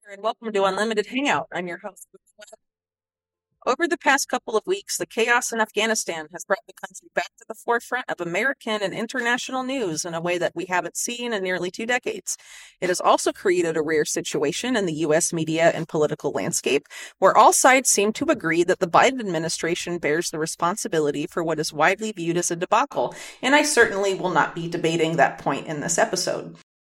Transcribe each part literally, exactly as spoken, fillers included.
And welcome to Unlimited Hangout. I'm your host. Over the past couple of weeks, the chaos in Afghanistan has brought the country back to the forefront of American and international news in a way that we haven't seen in nearly two decades. It has also created a rare situation in the U S media and political landscape where all sides seem to agree that the Biden administration bears the responsibility for what is widely viewed as a debacle, and I certainly will not be debating that point in this episode.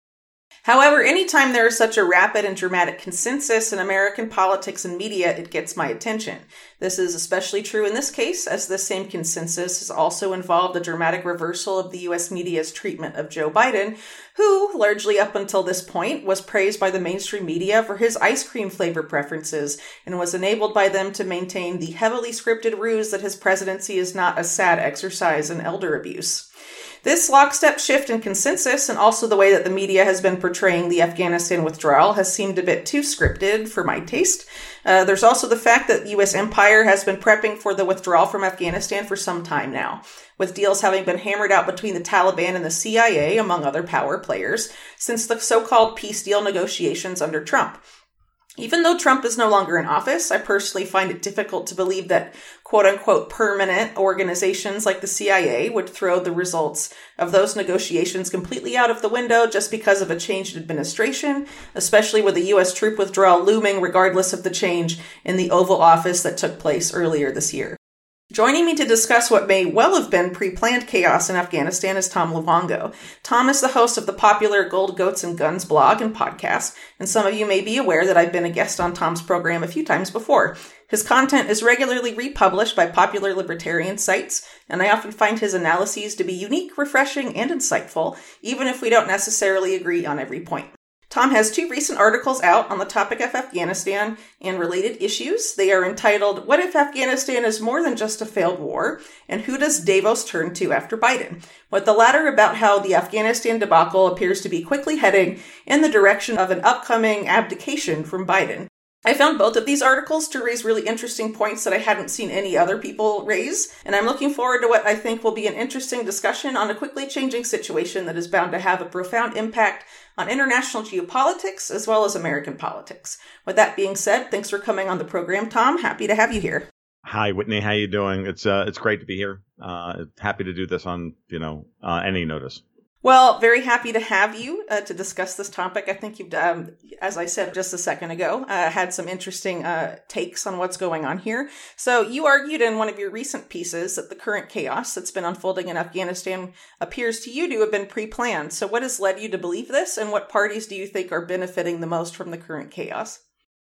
However, anytime there is such a rapid and dramatic consensus in American politics and media, it gets my attention. This is especially true in this case, as this same consensus has also involved a dramatic reversal of the U S media's treatment of Joe Biden, who, largely up until this point, was praised by the mainstream media for his ice cream flavor preferences and was enabled by them to maintain the heavily scripted ruse that his presidency is not a sad exercise in elder abuse. This lockstep shift in consensus, and also the way that the media has been portraying the Afghanistan withdrawal, has seemed a bit too scripted for my taste. Uh, there's also the fact that the U S empire has been prepping for the withdrawal from Afghanistan for some time now, with deals having been hammered out between the Taliban and the C I A, among other power players, since the so-called peace deal negotiations under Trump. Even though Trump is no longer in office, I personally find it difficult to believe that quote-unquote permanent organizations like the C I A would throw the results of those negotiations completely out of the window just because of a changed administration, especially with a U S troop withdrawal looming regardless of the change in the Oval Office that took place earlier this year. Joining me to discuss what may well have been pre-planned chaos in Afghanistan is Tom Luongo. Tom is the host of the popular Gold, Goats, and Guns blog and podcast, and some of you may be aware that I've been a guest on Tom's program a few times before. His content is regularly republished by popular libertarian sites, and I often find his analyses to be unique, refreshing, and insightful, even if we don't necessarily agree on every point. Tom has two recent articles out on the topic of Afghanistan and related issues. They are entitled, What If Afghanistan is More Than Just a Failed War? And Who Does Davos Turn to After Biden? With the latter about how the Afghanistan debacle appears to be quickly heading in the direction of an upcoming abdication from Biden. I found both of these articles to raise really interesting points that I hadn't seen any other people raise, and I'm looking forward to what I think will be an interesting discussion on a quickly changing situation that is bound to have a profound impact on international geopolitics as well as American politics. With that being said, thanks for coming on the program, Tom. Happy to have you here. Hi, Whitney. How you doing? It's uh, it's great to be here. Uh, happy to do this on, you know, uh, any notice. Well, very happy to have you uh, to discuss this topic. I think you've, um, as I said just a second ago, uh, had some interesting uh, takes on what's going on here. So you argued in one of your recent pieces that the current chaos that's been unfolding in Afghanistan appears to you to have been pre-planned. So what has led you to believe this, and what parties do you think are benefiting the most from the current chaos?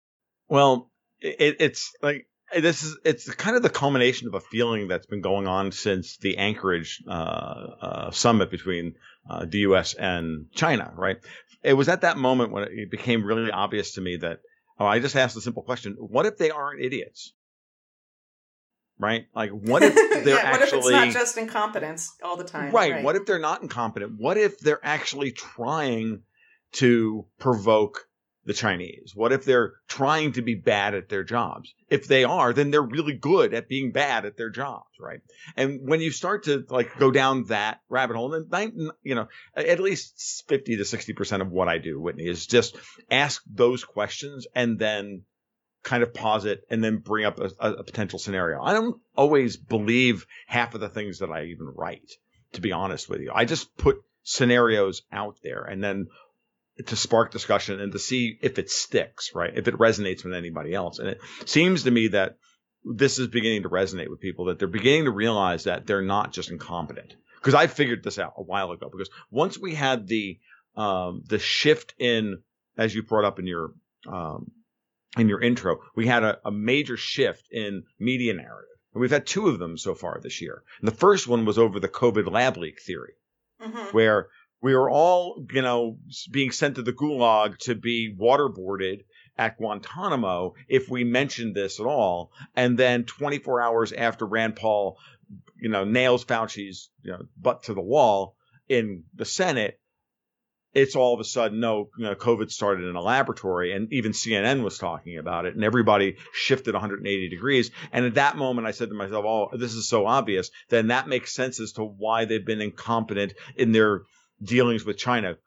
Well, it, it's like this is it's kind of the culmination of a feeling that's been going on since the Anchorage uh, uh, summit between uh, the U S and China, right? It was at that moment when it became really obvious to me that, oh, I just asked the simple question, what if they aren't idiots? Right? Like, what if they're yeah, what actually... What if it's not just incompetence all the time? Right. right. What if they're not incompetent? What if they're actually trying to provoke the Chinese? What if they're trying to be bad at their jobs? If they are, then they're really good at being bad at their jobs, right? And when you start to like go down that rabbit hole, then you know, at least fifty to sixty percent of what I do, Whitney, is just ask those questions and then kind of pause it and then bring up a, a potential scenario. I don't always believe half of the things that I even write, to be honest with you. I just put scenarios out there and then to spark discussion and to see if it sticks, right? If it resonates with anybody else. And it seems to me that this is beginning to resonate with people, that they're beginning to realize that they're not just incompetent. Because I figured this out a while ago. Because once we had the um, the shift in, as you brought up in your um, in your intro, we had a, a major shift in media narrative. And we've had two of them so far this year. And the first one was over the COVID lab leak theory, mm-hmm. where we were all, you know, being sent to the gulag to be waterboarded at Guantanamo if we mentioned this at all. And then twenty-four hours after Rand Paul, you know, nails Fauci's you know, butt to the wall in the Senate, it's all of a sudden, no, you know, COVID started in a laboratory, and even C N N was talking about it, and everybody shifted one hundred eighty degrees. And at that moment, I said to myself, oh, this is so obvious. Then that makes sense as to why they've been incompetent in their dealings with China.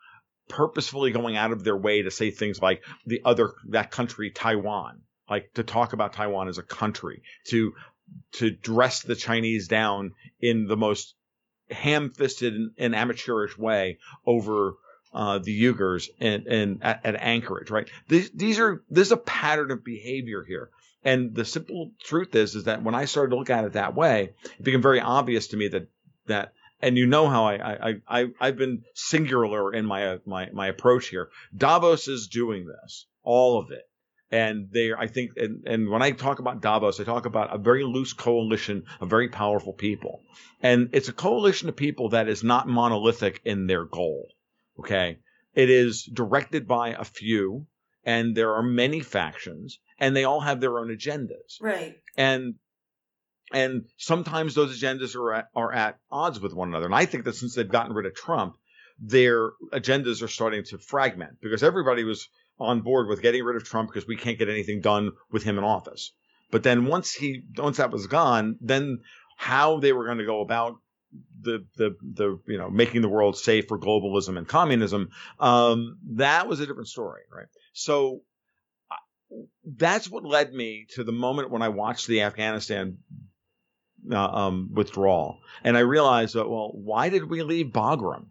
purposefully going out of their way to say things like the other, that country, Taiwan, like to talk about Taiwan as a country, to, to dress the Chinese down in the most ham-fisted and, and amateurish way over uh, the Uyghurs and, and at, at Anchorage, right? These, these are, there's a pattern of behavior here. And the simple truth is, is that when I started to look at it that way, it became very obvious to me that, that, and you know how I, I, I, I've been singular in my, my, my approach here. Davos is doing this, all of it. And they, I think, and, and when I talk about Davos, I talk about a very loose coalition of very powerful people. And it's a coalition of people that is not monolithic in their goal. Okay. It is directed by a few, and there are many factions, and they all have their own agendas. Right. And, and sometimes those agendas are at, are at odds with one another. And I think that since they've gotten rid of Trump, their agendas are starting to fragment, because everybody was on board with getting rid of Trump because we can't get anything done with him in office. But then once he, once that was gone, then how they were going to go about the, the, the, you know, making the world safe for globalism and communism, um, that was a different story, right? So that's what led me to the moment when I watched the Afghanistan uh, um, withdrawal. And I realized that, well, why did we leave Bagram?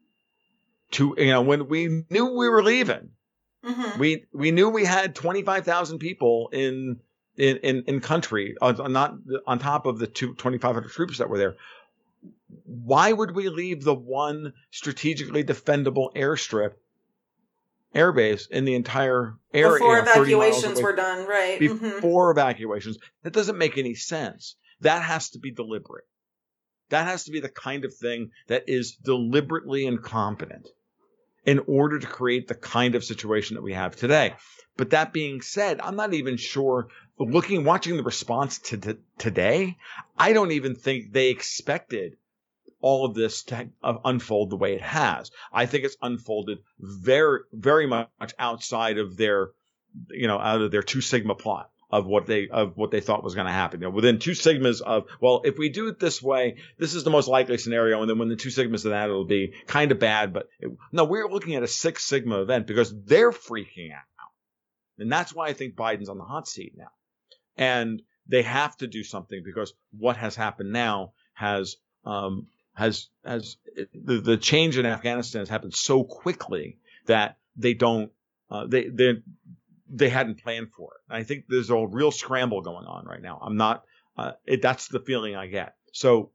To, you know, when we knew we were leaving, mm-hmm. we we knew we had twenty-five thousand people in in in, in country, uh, not on top of the two twenty-five hundred troops that were there. Why would we leave the one strategically defendable airstrip, airbase in the entire area before evacuations were done, right? Before mm-hmm. evacuations, that doesn't make any sense. That has to be deliberate. That has to be the kind of thing that is deliberately incompetent in order to create the kind of situation that we have today. But that being said, I'm not even sure, looking, watching the response to t- today, I don't even think they expected all of this to uh, unfold the way it has. I think it's unfolded very, very much outside of their, you know, out of their two sigma plot of what they, of what they thought was going to happen. You know, within two sigmas of, well, if we do it this way, this is the most likely scenario. And then when the two sigmas of that, it'll be kind of bad. But it, no, we're looking at a six sigma event because they're freaking out. And that's why I think Biden's on the hot seat now. And they have to do something because what has happened now has, um, has, has the, the change in Afghanistan has happened so quickly that they don't, uh, they, they, they hadn't planned for it. I think there's a real scramble going on right now. I'm not, uh, it, that's the feeling I get. So,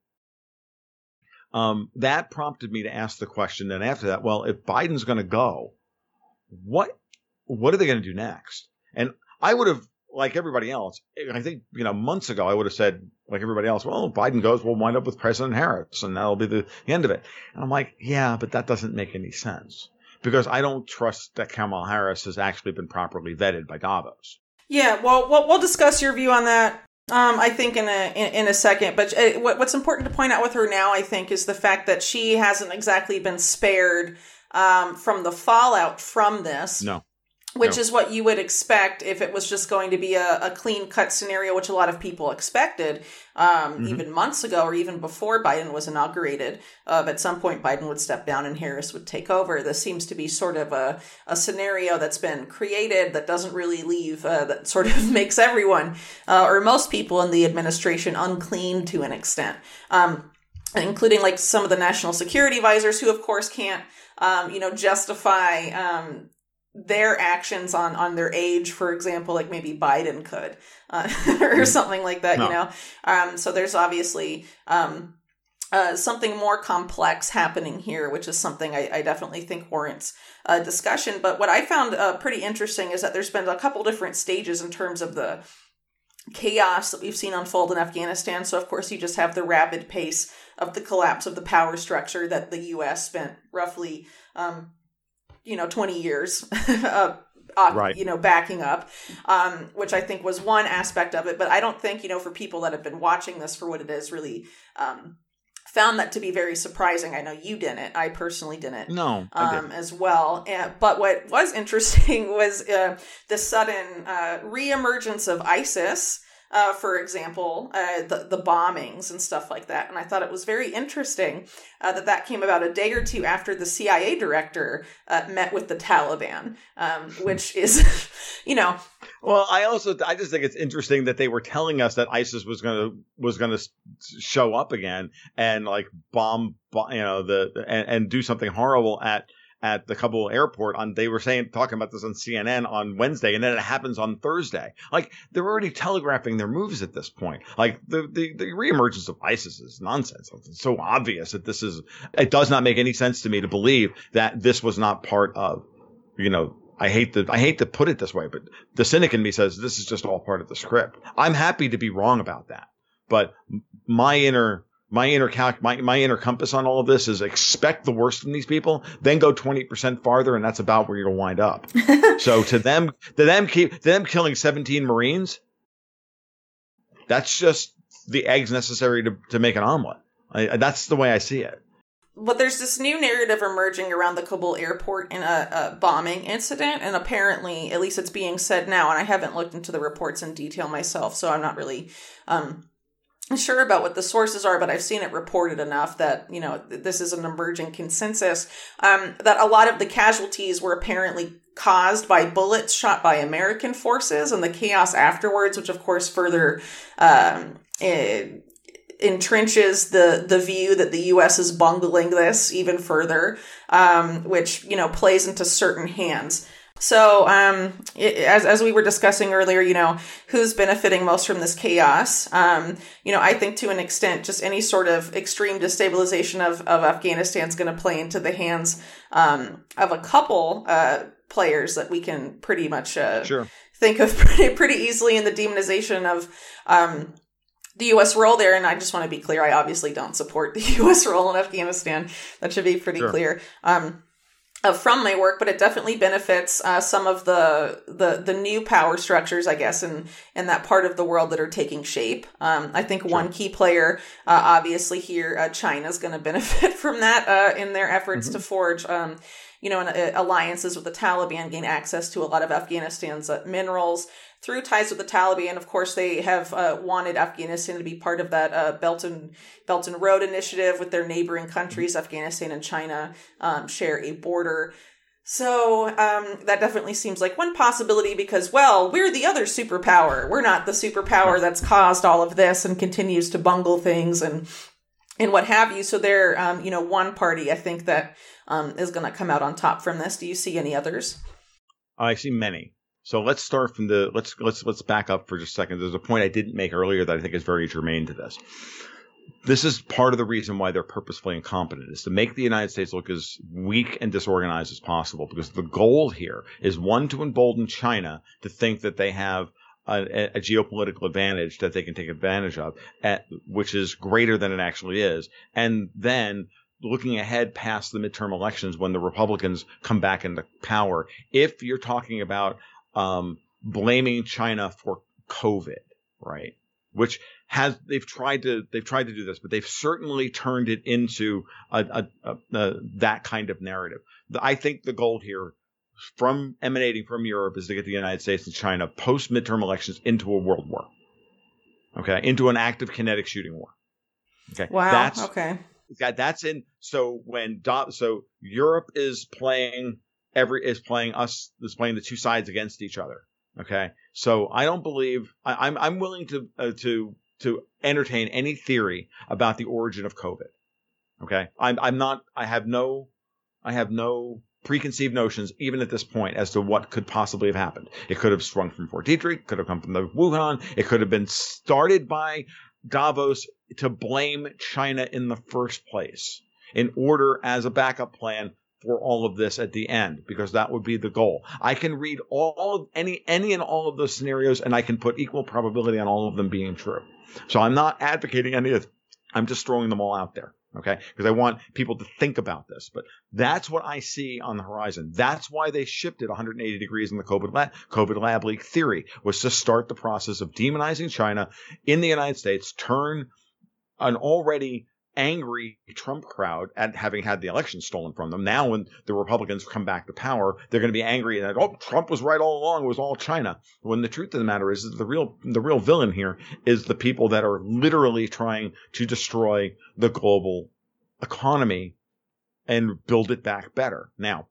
um, that prompted me to ask the question. Then after that, well, if Biden's going to go, what, what are they going to do next? And I would have, like everybody else, I think, you know, months ago, I would have said, like everybody else, well, if Biden goes, we'll wind up with President Harris and that'll be the end of it. And I'm like, yeah, but that doesn't make any sense. Because I don't trust that Kamala Harris has actually been properly vetted by Davos. Yeah, well, we'll, we'll discuss your view on that, um, I think, in a in, in a second. But uh, what, what's important to point out with her now, I think, is the fact that she hasn't exactly been spared um, from the fallout from this. No. Which no. is what you would expect if it was just going to be a, a clean-cut scenario, which a lot of people expected um, mm-hmm. even months ago or even before Biden was inaugurated. Uh, at some point, Biden would step down and Harris would take over. This seems to be sort of a, a scenario that's been created that doesn't really leave, uh, that sort of makes everyone uh, or most people in the administration unclean to an extent, um, including like some of the national security advisors who, of course, can't, um, you know, justify um their actions on, on their age, for example, like maybe Biden could, uh, or something like that, no. you know? Um, so there's obviously, um, uh, something more complex happening here, which is something I, I definitely think warrants a discussion. But what I found, uh, pretty interesting is that there's been a couple different stages in terms of the chaos that we've seen unfold in Afghanistan. So of course you just have the rapid pace of the collapse of the power structure that the U S spent roughly, um, you know, twenty years, uh, uh, right. you know, backing up, um, which I think was one aspect of it. But I don't think, you know, for people that have been watching this for what it is, really um, found that to be very surprising. I know you didn't. I personally didn't. No, I didn't. Um, as well. And, but what was interesting was uh, the sudden uh, reemergence of ISIS uh, for example, uh, the, the bombings and stuff like that. And I thought it was very interesting uh, that that came about a day or two after the C I A director uh, met with the Taliban, um, which is, you know. Well, I also I just think it's interesting that they were telling us that ISIS was gonna was gonna show up again and like bomb, you know, the and, and do something horrible at. at the Kabul airport on, they were saying, talking about this on C N N on Wednesday, and then it happens on Thursday. Like, they're already telegraphing their moves at this point. Like, the, the, the reemergence of ISIS is nonsense. It's so obvious that this is, it does not make any sense to me to believe that this was not part of, you know, I hate to, I hate to put it this way, but the cynic in me says this is just all part of the script. I'm happy to be wrong about that. But my inner, My inner calc, my, my inner compass on all of this is expect the worst from these people, then go twenty percent farther, and that's about where you'll wind up. So to them, to them keep, to them killing seventeen Marines, that's just the eggs necessary to, to make an omelet. I, that's the way I see it. But there's this new narrative emerging around the Kabul airport in a, a bombing incident, and apparently, at least it's being said now, and I haven't looked into the reports in detail myself, so I'm not really um, sure about what the sources are, but I've seen it reported enough that, you know, this is an emerging consensus, um, that a lot of the casualties were apparently caused by bullets shot by American forces, and the chaos afterwards, which of course further um, it, entrenches the the view that the U S is bungling this even further, um, which, you know, plays into certain hands. So, um, it, as, as we were discussing earlier, you know, who's benefiting most from this chaos? Um, you know, I think to an extent, just any sort of extreme destabilization of, of Afghanistan is going to play into the hands, um, of a couple, uh, players that we can pretty much, uh, sure. think of pretty, pretty easily in the demonization of, um, the U S role there. And I just want to be clear, I obviously don't support the U S role in Afghanistan. That should be pretty sure. clear. Um, Uh, from my work, but it definitely benefits uh, some of the, the the new power structures, I guess, in, in that part of the world that are taking shape. Um, I think sure. one key player, uh, obviously here, uh, China is going to benefit from that uh, in their efforts mm-hmm. to forge, um, you know, an, uh, alliances with the Taliban, gain access to a lot of Afghanistan's uh, minerals through ties with the Taliban. Of course, they have uh, wanted Afghanistan to be part of that uh, Belt and Belt and Road initiative with their neighboring countries. Mm-hmm. Afghanistan and China um, share a border. So um, that definitely seems like one possibility because, well, we're the other superpower. We're not the superpower that's caused all of this and continues to bungle things and and what have you. So they're, um, you know, one party, I think, that um, is going to come out on top from this. Do you see any others? I see many. So let's start from the let's let's let's back up for just a second. There's a point I didn't make earlier that I think is very germane to this. This is part of the reason why they're purposefully incompetent, is to make the United States look as weak and disorganized as possible, because the goal here is, one, to embolden China to think that they have a, a geopolitical advantage that they can take advantage of, at, which is greater than it actually is, and then looking ahead past the midterm elections when the Republicans come back into power. If you're talking about um, blaming China for COVID, right, which has they've tried to they've tried to do this, but they've certainly turned it into a, a, a, a that kind of narrative. I think the goal here, from emanating from Europe, is to get the United States and China post midterm elections into a world war. Okay, into an active kinetic shooting war. Okay, wow. That's, okay, that that's in. So when so Europe is playing every is playing us is playing the two sides against each other. Okay, so I don't believe I, I'm I'm willing to uh, to to entertain any theory about the origin of COVID. Okay, I'm I'm not I have no I have no preconceived notions even at this point as to what could possibly have happened. It could have sprung from Fort Detrick, could have come from the Wuhan. It could have been started by Davos to blame China in the first place in order as a backup plan for all of this at the end, because that would be the goal. I can read all of any any and all of those scenarios, and I can put equal probability on all of them being true. So I'm not advocating any of it. I'm just throwing them all out there, okay? Because I want people to think about this. But that's what I see on the horizon. That's why they shifted one hundred eighty degrees in the COVID lab, COVID lab leak theory, was to start the process of demonizing China in the United States, turn an already angry Trump crowd at having had the election stolen from them. Now, when the Republicans come back to power, they're going to be angry that, oh, Trump was right all along. It was all China. When the truth of the matter is, is the real the real villain here is the people that are literally trying to destroy the global economy and build it back better. Now,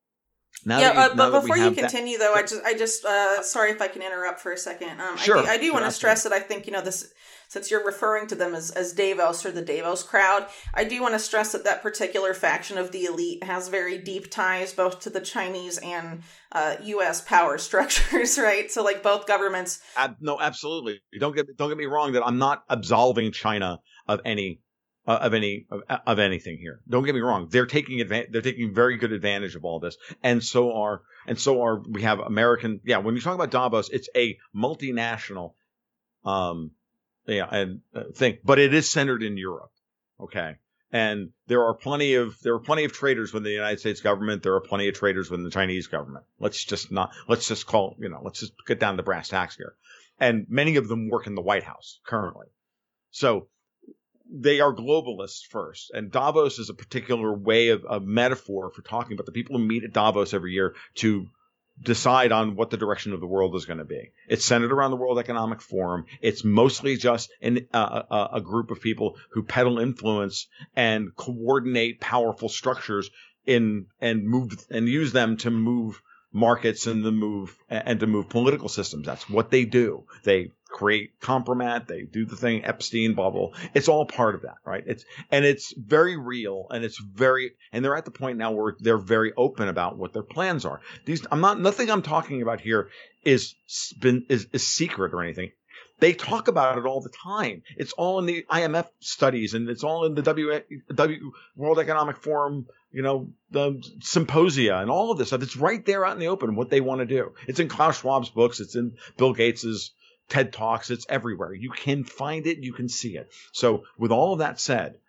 Now yeah, you, uh, but before you that, continue, though, I just, I just, uh, sorry if I can interrupt for a second. Um, sure, I do, I do sure, want to absolutely. stress that I think, you know, this, since you're referring to them as, as Davos or the Davos crowd, I do want to stress that that particular faction of the elite has very deep ties both to the Chinese and uh, U S power structures, right? So, like, both governments. Ab- no, absolutely. Don't get don't get me wrong that I'm not absolving China of any. Uh, of any of, of anything here. Don't get me wrong. They're taking advantage. They're taking very good advantage of all this, and so are and so are we have American. Yeah, when you talk about Davos, it's a multinational, um, yeah, and uh, thing, but it is centered in Europe. Okay, and there are plenty of there are plenty of traders within the United States government. There are plenty of traders within the Chinese government. Let's just not. Let's just call. You know. Let's just get down to brass tacks here, and many of them work in the White House currently. So. They are globalists first, and Davos is a particular way of a metaphor for talking about the people who meet at Davos every year to decide on what the direction of the world is going to be. It's centered around the World Economic Forum. It's mostly just an, uh, a, a group of people who peddle influence and coordinate powerful structures in and move and use them to move markets and to move and to move political systems. That's what they do. They create compromat. They do the thing Epstein bubble. It's all part of that, right? It's and it's very real, and it's very and they're at the point now where they're very open about what their plans are. These I'm not nothing I'm talking about here is been is, is secret or anything. They talk about it all the time. It's all in the I M F studies, and it's all in the W, w World Economic Forum, you know, the symposia and all of this stuff. It's right there out in the open what they want to do. It's in Klaus Schwab's books. It's in Bill Gates's TED Talks. It's everywhere. You can find it. You can see it. So with all of that said,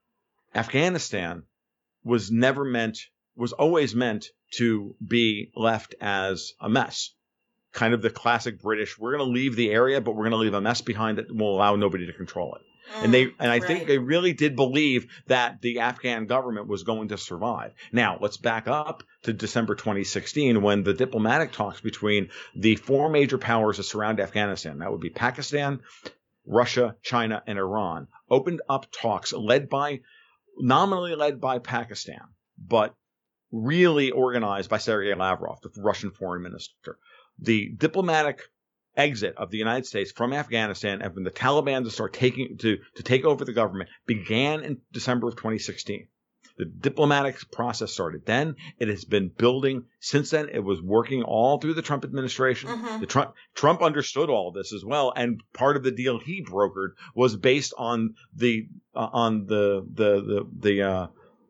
Afghanistan was never meant, was always meant to be left as a mess. Kind of the classic British, we're going to leave the area, but we're going to leave a mess behind that will allow nobody to control it. Mm, and they, and I right. think they really did believe that the Afghan government was going to survive. Now, let's back up to December twenty sixteen, when the diplomatic talks between the four major powers that surround Afghanistan, that would be Pakistan, Russia, China, and Iran, opened up talks led by, nominally led by Pakistan, but really organized by Sergei Lavrov, the Russian foreign minister. The diplomatic exit of the United States from Afghanistan and when the Taliban to start taking to, to take over the government began in December of twenty sixteen. The diplomatic process started then. It has been building since then. It was working all through the Trump administration. Mm-hmm. The Trump Trump understood all of this as well, and part of the deal he brokered was based on the uh, on the the the the. Uh,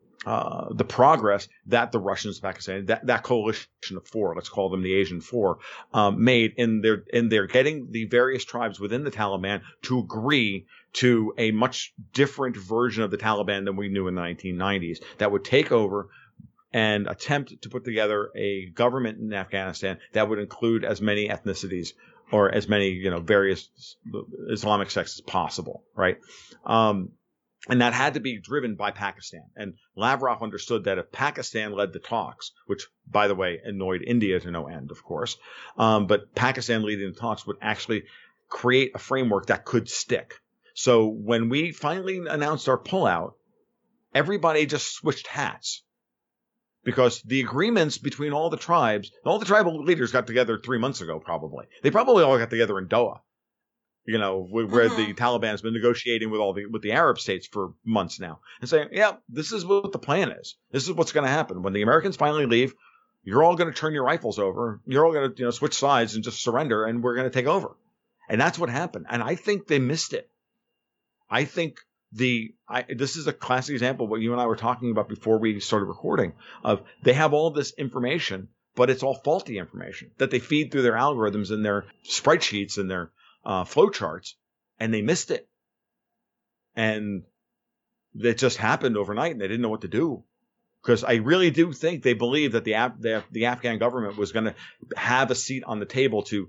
Uh, the progress that the Russians, Pakistan, that, that coalition of four, let's call them the Asian Four, um, made in their in their getting the various tribes within the Taliban to agree to a much different version of the Taliban than we knew in the nineteen nineties that would take over and attempt to put together a government in Afghanistan that would include as many ethnicities or as many, you know, various Islamic sects as possible, right? Um, And that had to be driven by Pakistan. And Lavrov understood that if Pakistan led the talks, which, by the way, annoyed India to no end, of course, um, but Pakistan leading the talks would actually create a framework that could stick. So when we finally announced our pullout, everybody just switched hats. Because the agreements between all the tribes, all the tribal leaders got together three months ago, probably. They probably all got together in Doha. You know, where mm-hmm. the Taliban has been negotiating with all the with the Arab states for months now, and saying, "Yeah, this is what the plan is. This is what's going to happen when the Americans finally leave. You're all going to turn your rifles over. You're all going to, you know, switch sides and just surrender, and we're going to take over." And that's what happened. And I think they missed it. I think the I, this is a classic example of what you and I were talking about before we started recording. Of they have all this information, but it's all faulty information that they feed through their algorithms and their spreadsheets and their Uh, flow charts, and they missed it. And it just happened overnight, and they didn't know what to do. Because I really do think they believe that the, Af- the, the Afghan government was going to have a seat on the table to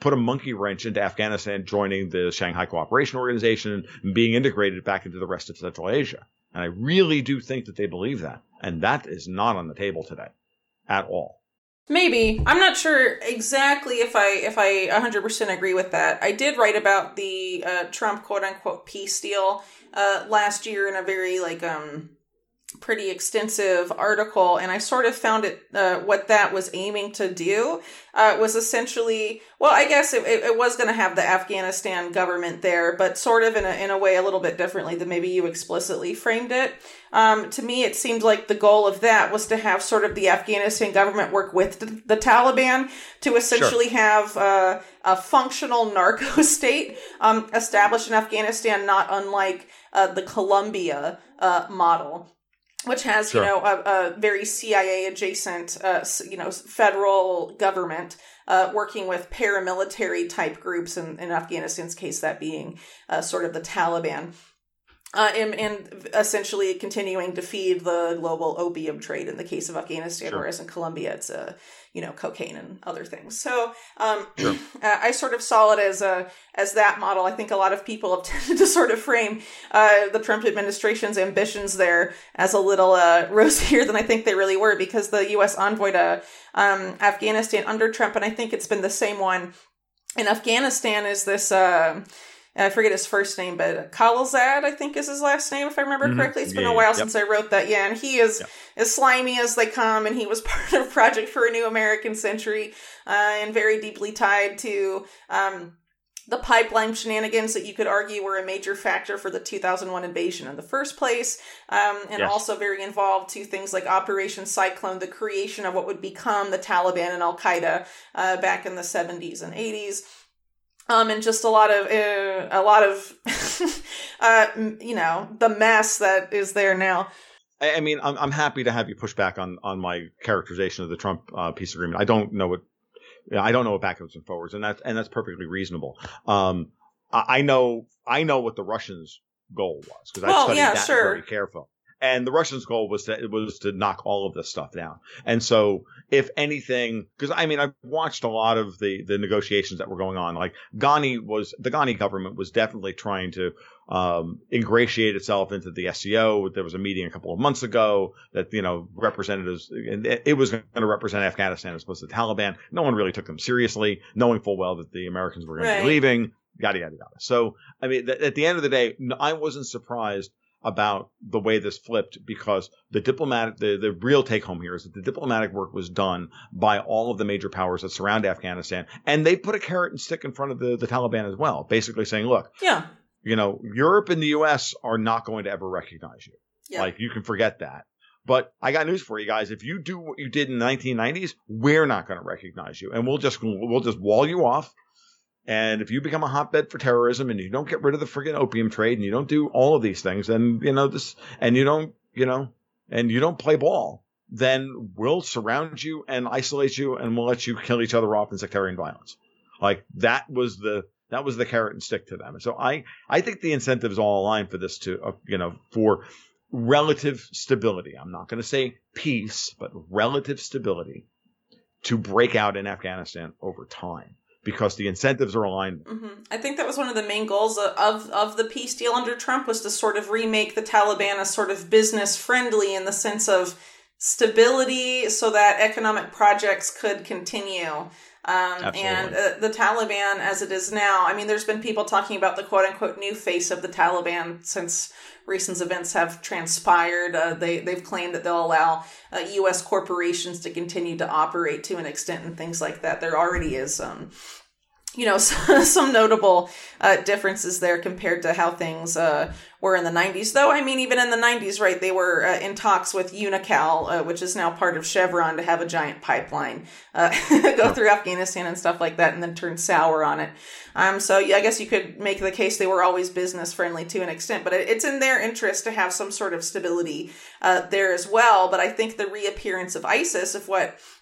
put a monkey wrench into Afghanistan joining the Shanghai Cooperation Organization and being integrated back into the rest of Central Asia. And I really do think that they believe that. And that is not on the table today at all. Maybe. I'm not sure exactly if I if I one hundred percent agree with that. I did write about the uh, Trump quote-unquote peace deal uh, last year in a very, like, um pretty extensive article, and I sort of found it, uh, what that was aiming to do uh, was essentially, well, I guess it, it, it was going to have the Afghanistan government there, but sort of in a, in a way a little bit differently than maybe you explicitly framed it. Um, to me, it seemed like the goal of that was to have sort of the Afghanistan government work with the, the Taliban to essentially sure. have uh, a functional narco state um, established in Afghanistan, not unlike uh, the Colombia uh, model, which has, sure. you know, a, a very C I A adjacent, uh, you know, federal government uh, working with paramilitary type groups, in, in Afghanistan's case, that being uh, sort of the Taliban. Uh, and, and essentially continuing to feed the global opium trade in the case of Afghanistan, sure. whereas in Colombia it's, uh, you know, cocaine and other things. So um, sure. I sort of saw it as a as that model. I think a lot of people have tended to sort of frame uh, the Trump administration's ambitions there as a little uh, rosier than I think they really were, because the U S envoy to um, Afghanistan under Trump, and I think it's been the same one in Afghanistan, is this... Uh, I forget his first name, but Khalilzad, I think is his last name, if I remember mm-hmm. correctly. It's been yeah, a while yep. since I wrote that. Yeah, and he is yep. as slimy as they come, and he was part of Project for a New American Century, uh, and very deeply tied to um, the pipeline shenanigans that you could argue were a major factor for the two thousand one invasion in the first place, um, and yes. also very involved to things like Operation Cyclone, the creation of what would become the Taliban and Al-Qaeda uh, back in the seventies and eighties. Um, and just a lot of, uh, a lot of, uh, you know, the mess that is there now. I, I mean, I'm, I'm happy to have you push back on, on my characterization of the Trump uh, peace agreement. I don't know what, I don't know what backwards and forwards, and that's, and that's perfectly reasonable. Um, I, I know, I know what the Russians' goal was, because well, I studied yeah, that sure. very carefully. And the Russians' goal was to, was to knock all of this stuff down. And so, if anything, because I mean, I've watched a lot of the, the negotiations that were going on. Like Ghani was, the Ghani government was definitely trying to um, ingratiate itself into the S C O. There was a meeting a couple of months ago that, you know, representatives, and it was going to represent Afghanistan as opposed to the Taliban. No one really took them seriously, knowing full well that the Americans were going right. to be leaving, yada, yada, yada. So, I mean, th- at the end of the day, I wasn't surprised about the way this flipped, because the diplomatic, the, the real take home here is that the diplomatic work was done by all of the major powers that surround Afghanistan. And they put a carrot and stick in front of the, the Taliban as well, basically saying, look, yeah, you know, Europe and the U S are not going to ever recognize you. Yeah. Like, you can forget that. But I got news for you guys. If you do what you did in the nineteen nineties, we're not going to recognize you. And we'll just, we'll just wall you off. And if you become a hotbed for terrorism and you don't get rid of the friggin' opium trade and you don't do all of these things, then, you know, this, and you don't, you know, and you don't play ball, then we'll surround you and isolate you and we'll let you kill each other off in sectarian violence. Like, that was the, that was the carrot and stick to them. So I, I think the incentives all align for this to, uh, you know, for relative stability. I'm not going to say peace, but relative stability to break out in Afghanistan over time, because the incentives are aligned. Mm-hmm. I think that was one of the main goals of, of the peace deal under Trump, was to sort of remake the Taliban as sort of business friendly in the sense of stability so that economic projects could continue. Um, and uh, the Taliban as it is now, I mean, there's been people talking about the quote unquote new face of the Taliban since recent events have transpired. Uh, they, they've claimed that they'll allow uh, U S corporations to continue to operate to an extent and things like that. There already is, um, you know, some notable uh, differences there compared to how things uh, were in the nineties. Though, I mean, even in the nineties, right, they were uh, in talks with Unocal, uh, which is now part of Chevron, to have a giant pipeline uh, go through Afghanistan and stuff like that, and then turn sour on it. Um, so yeah, I guess you could make the case they were always business friendly to an extent, but it, it's in their interest to have some sort of stability uh, there as well. But I think the reappearance of ISIS, if what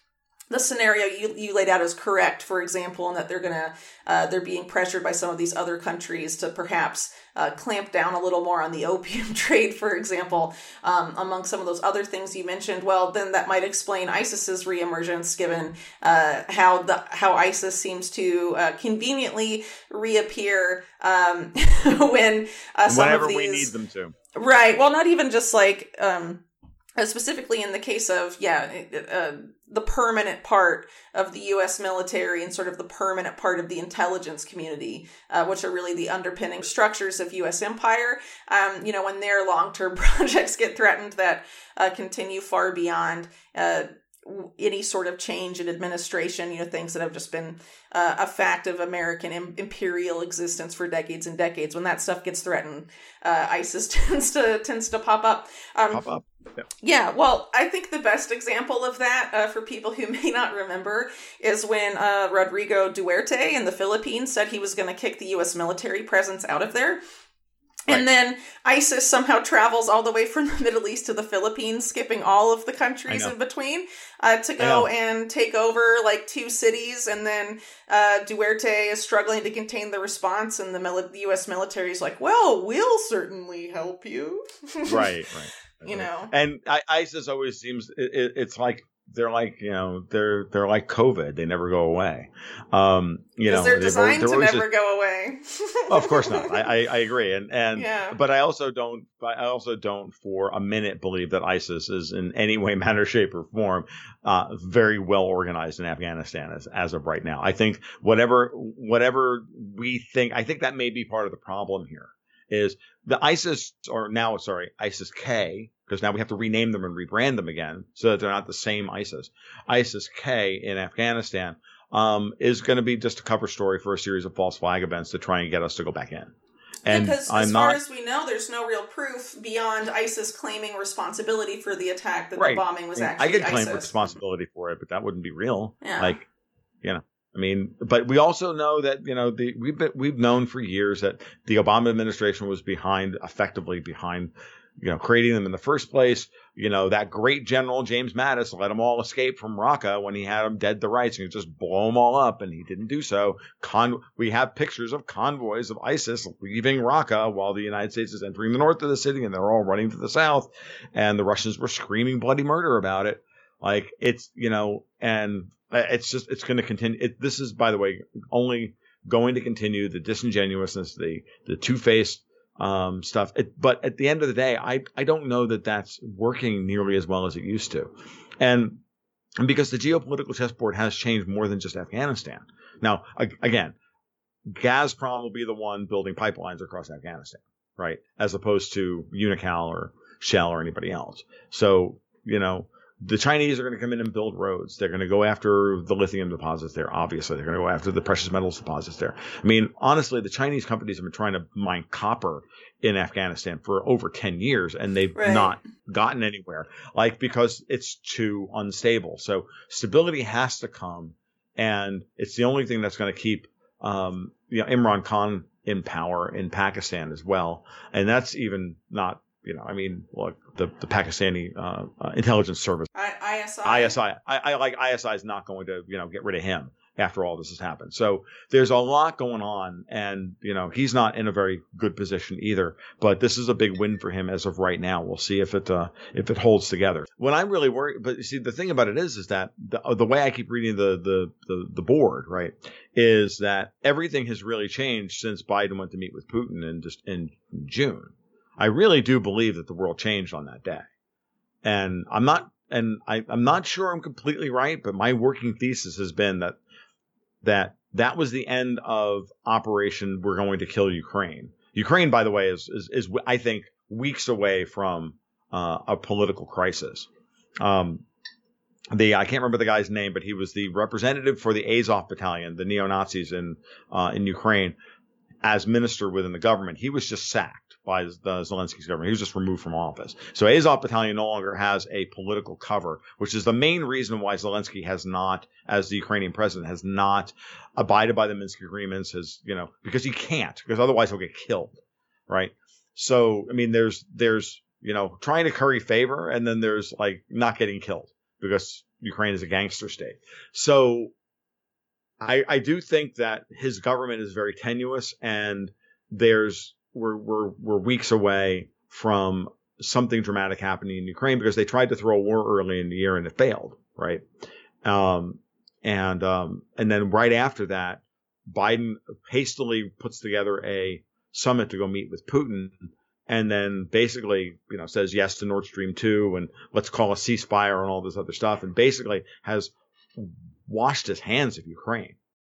the scenario you, you laid out is correct, for example, and that they're gonna uh, they're being pressured by some of these other countries to perhaps uh, clamp down a little more on the opium trade, for example, um, among some of those other things you mentioned. Well, then that might explain ISIS's reemergence, given uh, how the how ISIS seems to uh, conveniently reappear um, when uh, some whenever of these we need them to. Right. Well, not even just like. Um, Uh, specifically in the case of, yeah, uh, the permanent part of the U S military and sort of the permanent part of the intelligence community, uh, which are really the underpinning structures of U S empire, um, you know, when their long-term projects get threatened that uh, continue far beyond uh, any sort of change in administration, you know, things that have just been uh, a fact of American im- imperial existence for decades and decades. When that stuff gets threatened, uh, ISIS tends to tends to pop up. Um, Pop up. Yeah. Yeah, well, I think the best example of that, uh, for people who may not remember, is when uh, Rodrigo Duterte in the Philippines said he was going to kick the U S military presence out of there. And then ISIS somehow travels all the way from the Middle East to the Philippines, skipping all of the countries in between, uh, to go and take over like two cities. And then uh, Duterte is struggling to contain the response, and the, mili- the U S military is like, well, we'll certainly help you. Right, right. You know, and I, ISIS always seems it, it, it's like they're like you know they're they're like COVID. They never go away. Um, you know, they're designed they're to never just, go away. oh, of course not. I, I, I agree, and and yeah. but I also don't. I also don't for a minute believe that ISIS is in any way, manner, shape, or form uh, very well organized in Afghanistan as as of right now. I think whatever whatever we think, I think that may be part of the problem here. Is the ISIS, or now, sorry, ISIS-K, because now we have to rename them and rebrand them again so that they're not the same ISIS. ISIS-K in Afghanistan um, is going to be just a cover story for a series of false flag events to try and get us to go back in. And because I'm as not, far as we know, there's no real proof beyond ISIS claiming responsibility for the attack that right. the bombing was I, actually I could claim ISIS. responsibility for it, but that wouldn't be real. Yeah. Like, you know. I mean, but we also know that, you know, the, we've been, we've known for years that the Obama administration was behind, effectively behind, you know, creating them in the first place. You know, that great general, James Mattis, let them all escape from Raqqa when he had them dead to rights, and he just blow them all up, and he didn't do so. Con- we have pictures of convoys of ISIS leaving Raqqa while the United States is entering the north of the city, and they're all running to the south, and the Russians were screaming bloody murder about it. Like, it's, you know, and it's just, it's going to continue. It, this is, by the way, only going to continue the disingenuousness, the, the two-faced um, stuff. It, but at the end of the day, I, I don't know that that's working nearly as well as it used to. And, and because the geopolitical chessboard has changed more than just Afghanistan. Now, again, Gazprom will be the one building pipelines across Afghanistan, right? As opposed to Unocal or Shell or anybody else. So, you know, the Chinese are going to come in and build roads. They're going to go after the lithium deposits there, obviously. They're going to go after the precious metals deposits there. I mean, honestly, the Chinese companies have been trying to mine copper in Afghanistan for over ten years, and they've right. not gotten anywhere, like, because it's too unstable. So stability has to come, and it's the only thing that's going to keep um, you know, Imran Khan in power in Pakistan as well. And that's even not, you know, I mean, look, the, the Pakistani uh, uh, intelligence service, I, I S I, I S I, I, I like I S I is not going to, you know, get rid of him after all this has happened. So there's a lot going on, and, you know, he's not in a very good position either. But this is a big win for him as of right now. We'll see if it uh, if it holds together. When I'm really worried, but you see, the thing about it is, is that the, the way I keep reading the, the the the board, right, is that everything has really changed since Biden went to meet with Putin in just in June. I really do believe that the world changed on that day. And I'm not, and I, I'm not sure I'm completely right, but my working thesis has been that, that that was the end of Operation We're Going to Kill Ukraine. Ukraine, by the way, is, is, is I think, weeks away from uh, a political crisis. Um, the, I can't remember the guy's name, but he was the representative for the Azov battalion, the neo-Nazis in, uh, in Ukraine, as minister within the government. He was just sacked by the Zelensky's government. He was just removed from office. So Azov Battalion no longer has a political cover, which is the main reason why Zelensky has not, as the Ukrainian president, has not abided by the Minsk agreements, has, you know, because he can't, because otherwise he'll get killed, right? So, I mean, there's, there's, you know, trying to curry favor, and then there's like not getting killed, because Ukraine is a gangster state. So I, I do think that his government is very tenuous, and there's we're we're we're weeks away from something dramatic happening in Ukraine because they tried to throw a war early in the year and it failed, right? Um, and um, and then right after that, Biden hastily puts together a summit to go meet with Putin, and then basically, you know, says yes to Nord Stream two and let's call a ceasefire and all this other stuff, and basically has washed his hands of Ukraine.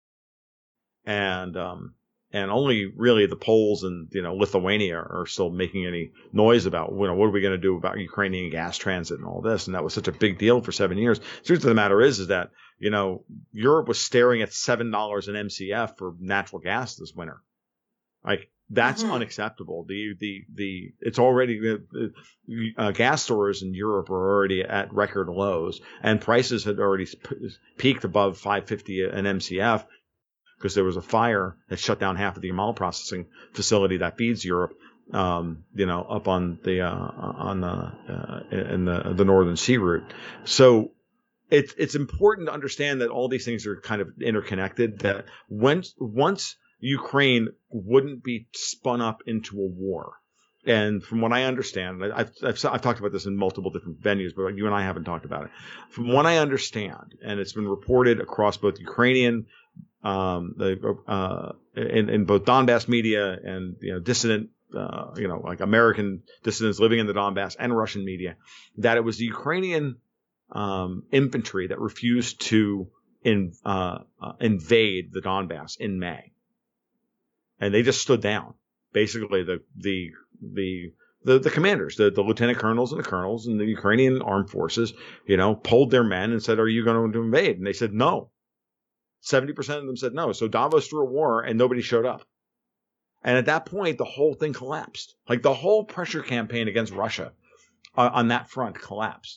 And um, and only really the Poles and, you know, Lithuania are still making any noise about, you know, what are we going to do about Ukrainian gas transit and all this. And that was such a big deal for seven years. The truth of the matter is, is that, you know, Europe was staring at seven dollars an M C F for natural gas this winter. Like, that's mm-hmm. unacceptable. The, the, the, it's already, the, uh, gas stores in Europe are already at record lows, and prices had already peaked above five fifty an M C F because there was a fire that shut down half of the Yamal processing facility that feeds Europe, um, you know, up on the, uh, on the, uh, in the, the Northern Sea route. So it's, it's important to understand that all these things are kind of interconnected, that once, once, Ukraine wouldn't be spun up into a war. And from what I understand, I've, I've, I've talked about this in multiple different venues, but you and I haven't talked about it. From what I understand, and it's been reported across both Ukrainian, um, the, uh, in, in both Donbass media and, you know, dissident, uh, you know, like American dissidents living in the Donbass and Russian media, that it was the Ukrainian, um, infantry that refused to in, uh, uh, invade the Donbass in May. And they just stood down. Basically, the the the the, the commanders, the, the lieutenant colonels and the colonels and the Ukrainian armed forces, you know, polled their men and said, "Are you going to invade?" And they said no. Seventy percent of them said no. So Davos threw a war, and nobody showed up. And at that point, the whole thing collapsed. Like, the whole pressure campaign against Russia uh, on that front collapsed.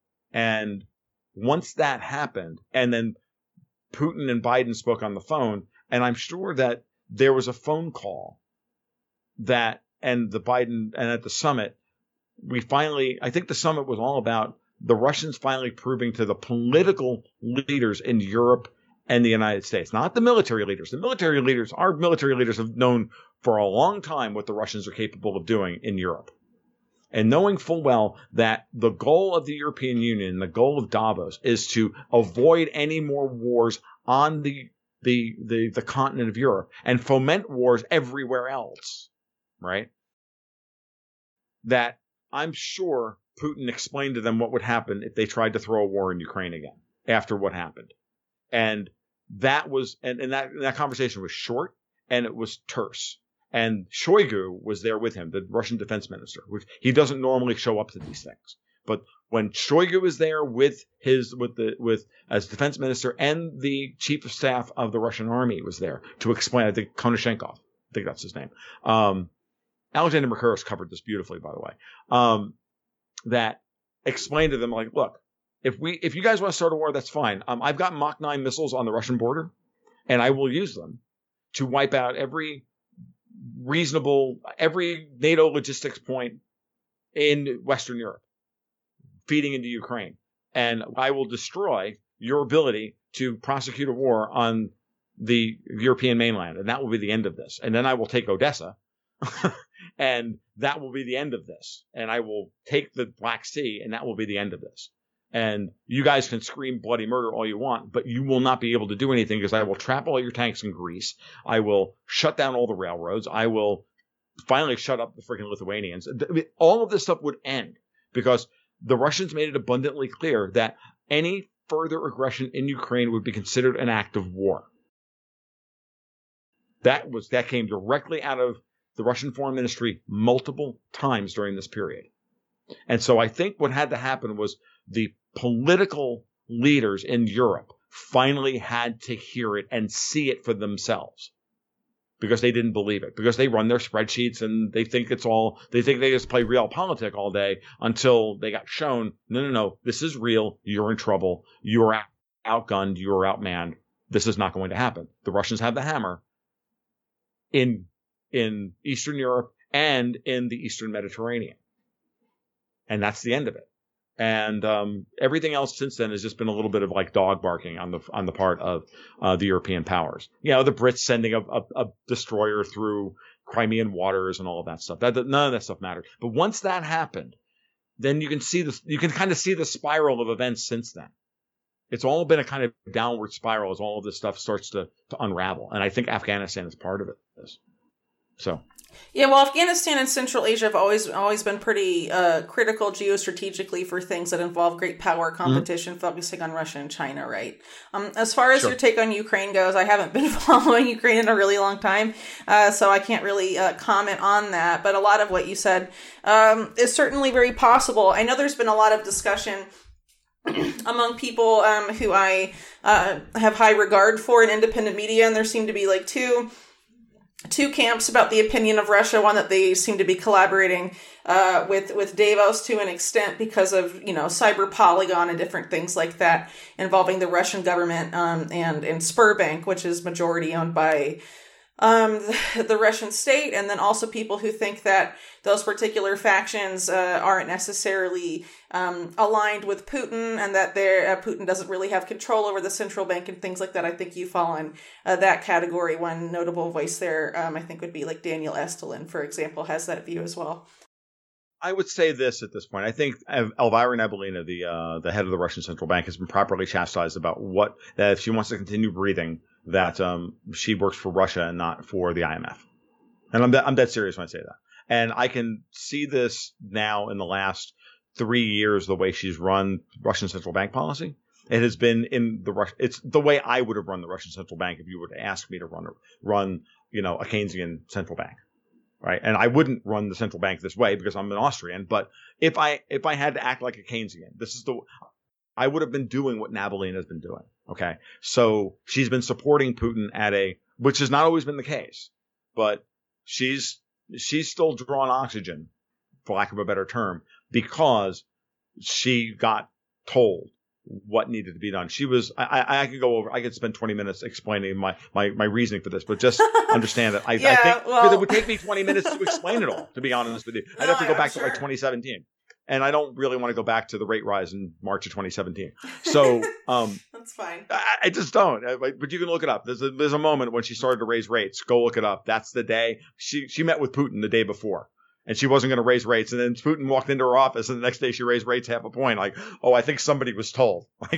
And once that happened, and then Putin and Biden spoke on the phone, and I'm sure that there was a phone call that, and the Biden, and at the summit, we finally, I think the summit was all about the Russians finally proving to the political leaders in Europe and the United States, not the military leaders. The military leaders, our military leaders have known for a long time what the Russians are capable of doing in Europe. And knowing full well that the goal of the European Union, the goal of Davos, is to avoid any more wars on the The, the the continent of Europe and foment wars everywhere else, right? That I'm sure Putin explained to them what would happen if they tried to throw a war in Ukraine again after what happened. And that was, and, and that, that conversation was short and it was terse. And Shoigu was there with him, the Russian defense minister, which he doesn't normally show up to these things. But when Shoigu was there with his, with the, with, as defense minister, and the chief of staff of the Russian army was there to explain, I think Konashenkov, I think that's his name. Um, Alexander Mercouris covered this beautifully, by the way. Um, that explained to them, like, look, if we, if you guys want to start a war, that's fine. Um, I've got Mach nine missiles on the Russian border, and I will use them to wipe out every reasonable, every NATO logistics point in Western Europe, feeding into Ukraine. And I will destroy your ability to prosecute a war on the European mainland. And that will be the end of this. And then I will take Odessa and that will be the end of this. And I will take the Black Sea and that will be the end of this. And you guys can scream bloody murder all you want, but you will not be able to do anything because I will trap all your tanks in Greece. I will shut down all the railroads. I will finally shut up the freaking Lithuanians. All of this stuff would end because the Russians made it abundantly clear that any further aggression in Ukraine would be considered an act of war. That was, that came directly out of the Russian Foreign Ministry multiple times during this period. And so I think what had to happen was the political leaders in Europe finally had to hear it and see it for themselves because they didn't believe it, because they run their spreadsheets and they think it's all, they think they just play realpolitik all day until they got shown, no, no, no, this is real. You're in trouble. You're out, outgunned. You're outmanned. This is not going to happen. The Russians have the hammer in, in Eastern Europe and in the Eastern Mediterranean. And that's the end of it. And um, everything else since then has just been a little bit of like dog barking on the on the part of uh, the European powers. You know, the Brits sending a, a, a destroyer through Crimean waters and all of that stuff. That, that none of that stuff mattered. But once that happened, then you can see this. You can kind of see the spiral of events since then. It's all been a kind of downward spiral as all of this stuff starts to to unravel. And I think Afghanistan is part of it. So. Yeah, well, Afghanistan and Central Asia have always always been pretty uh, critical geostrategically for things that involve great power competition, mm-hmm. focusing on Russia and China, right? Um, as far as sure. your take on Ukraine goes, I haven't been following Ukraine in a really long time, uh, so I can't really uh, comment on that. But a lot of what you said um, is certainly very possible. I know there's been a lot of discussion among people um, who I uh, have high regard for in independent media, and there seem to be like two... two camps about the opinion of Russia. One, that they seem to be collaborating uh, with with Davos to an extent because of, you know, cyber Polygon and different things like that involving the Russian government um, and, and Sberbank, which is majority owned by um, the, the Russian state. And then also people who think that those particular factions uh, aren't necessarily um, aligned with Putin, and that they're, uh, Putin doesn't really have control over the central bank and things like that. I think you fall in uh, that category. One notable voice there, um, I think, would be like Daniel Estulin, for example, has that view as well. I would say this at this point. I think Elvira Nabiullina, the uh, the head of the Russian central bank, has been properly chastised about what that if she wants to continue breathing, that um, she works for Russia and not for the I M F. And I'm de- I'm dead serious when I say that. And I can see this now in the last three years, the way she's run Russian central bank policy. It has been in the Russian, it's the way I would have run the Russian central bank if you were to ask me to run, run, you know, a Keynesian central bank. Right. And I wouldn't run the central bank this way because I'm an Austrian. But if I, if I had to act like a Keynesian, this is the, I would have been doing what Nabiullina has been doing. Okay. So she's been supporting Putin at a, which has not always been the case, but she's, she's still drawing oxygen, for lack of a better term, because she got told what needed to be done. She was, I, I could go over, I could spend twenty minutes explaining my, my, my reasoning for this, but just understand that I, yeah, I think well, it would take me twenty minutes to explain it all, to be honest with you. I'd no, have to go back sure. to like twenty seventeen. And I don't really want to go back to the rate rise in March of twenty seventeen. So, um, that's fine. I, I just don't, but you can look it up. There's a, there's a moment when she started to raise rates. Go look it up. That's the day she, she met with Putin the day before. And she wasn't going to raise rates. And then Putin walked into her office, and the next day she raised rates half a point. Like, oh, I think somebody was told. Like,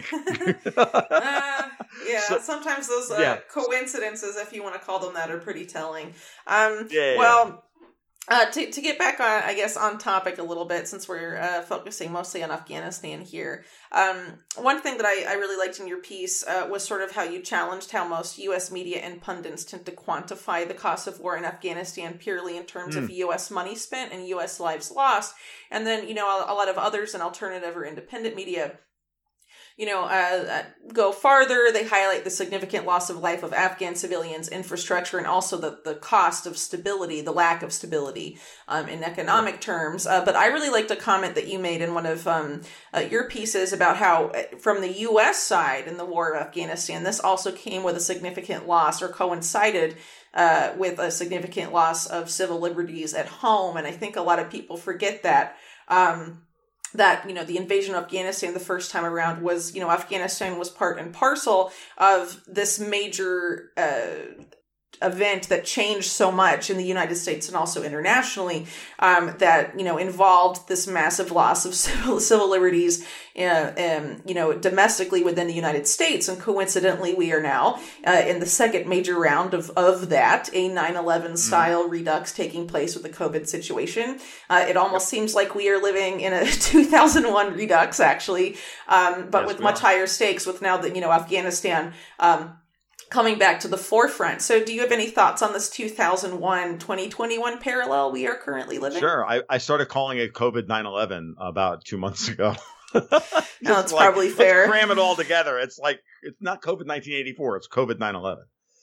uh, yeah, so, sometimes those uh, yeah. coincidences, if you want to call them that, are pretty telling. Um, yeah, yeah, well, yeah. Uh, to, to get back on, I guess, on topic a little bit, since we're uh, focusing mostly on Afghanistan here, um, one thing that I, I really liked in your piece uh, was sort of how you challenged how most U S media and pundits tend to quantify the cost of war in Afghanistan purely in terms mm. of U S money spent and U S lives lost. And then, you know, a, a lot of others in alternative or independent media, you know, uh, go farther. They highlight the significant loss of life of Afghan civilians, infrastructure, and also the, the cost of stability, the lack of stability um, in economic terms. Uh, but I really liked a comment that you made in one of um, uh, your pieces about how from the U S side in the war of Afghanistan, this also came with a significant loss or coincided uh, with a significant loss of civil liberties at home. And I think a lot of people forget that. Um, that, you know, the invasion of Afghanistan the first time around was, you know, Afghanistan was part and parcel of this major uh, event that changed so much in the United States and also internationally um, that, you know, involved this massive loss of civil, civil liberties, uh, um, you know, domestically within the United States. And coincidentally, we are now uh, in the second major round of, of that, a nine eleven style mm. redux taking place with the COVID situation. Uh, it almost yep. seems like we are living in a two thousand one redux, actually, um, but yes, with much are. higher stakes with now that, you know, Afghanistan um, coming back to the forefront. So do you have any thoughts on this two thousand one twenty twenty-one parallel we are currently living? Sure. I, I started calling it COVID nine eleven about two months ago. No, it's like, probably fair. Let's cram it all together. It's like, it's not COVID nineteen eighty-four, it's COVID nine eleven.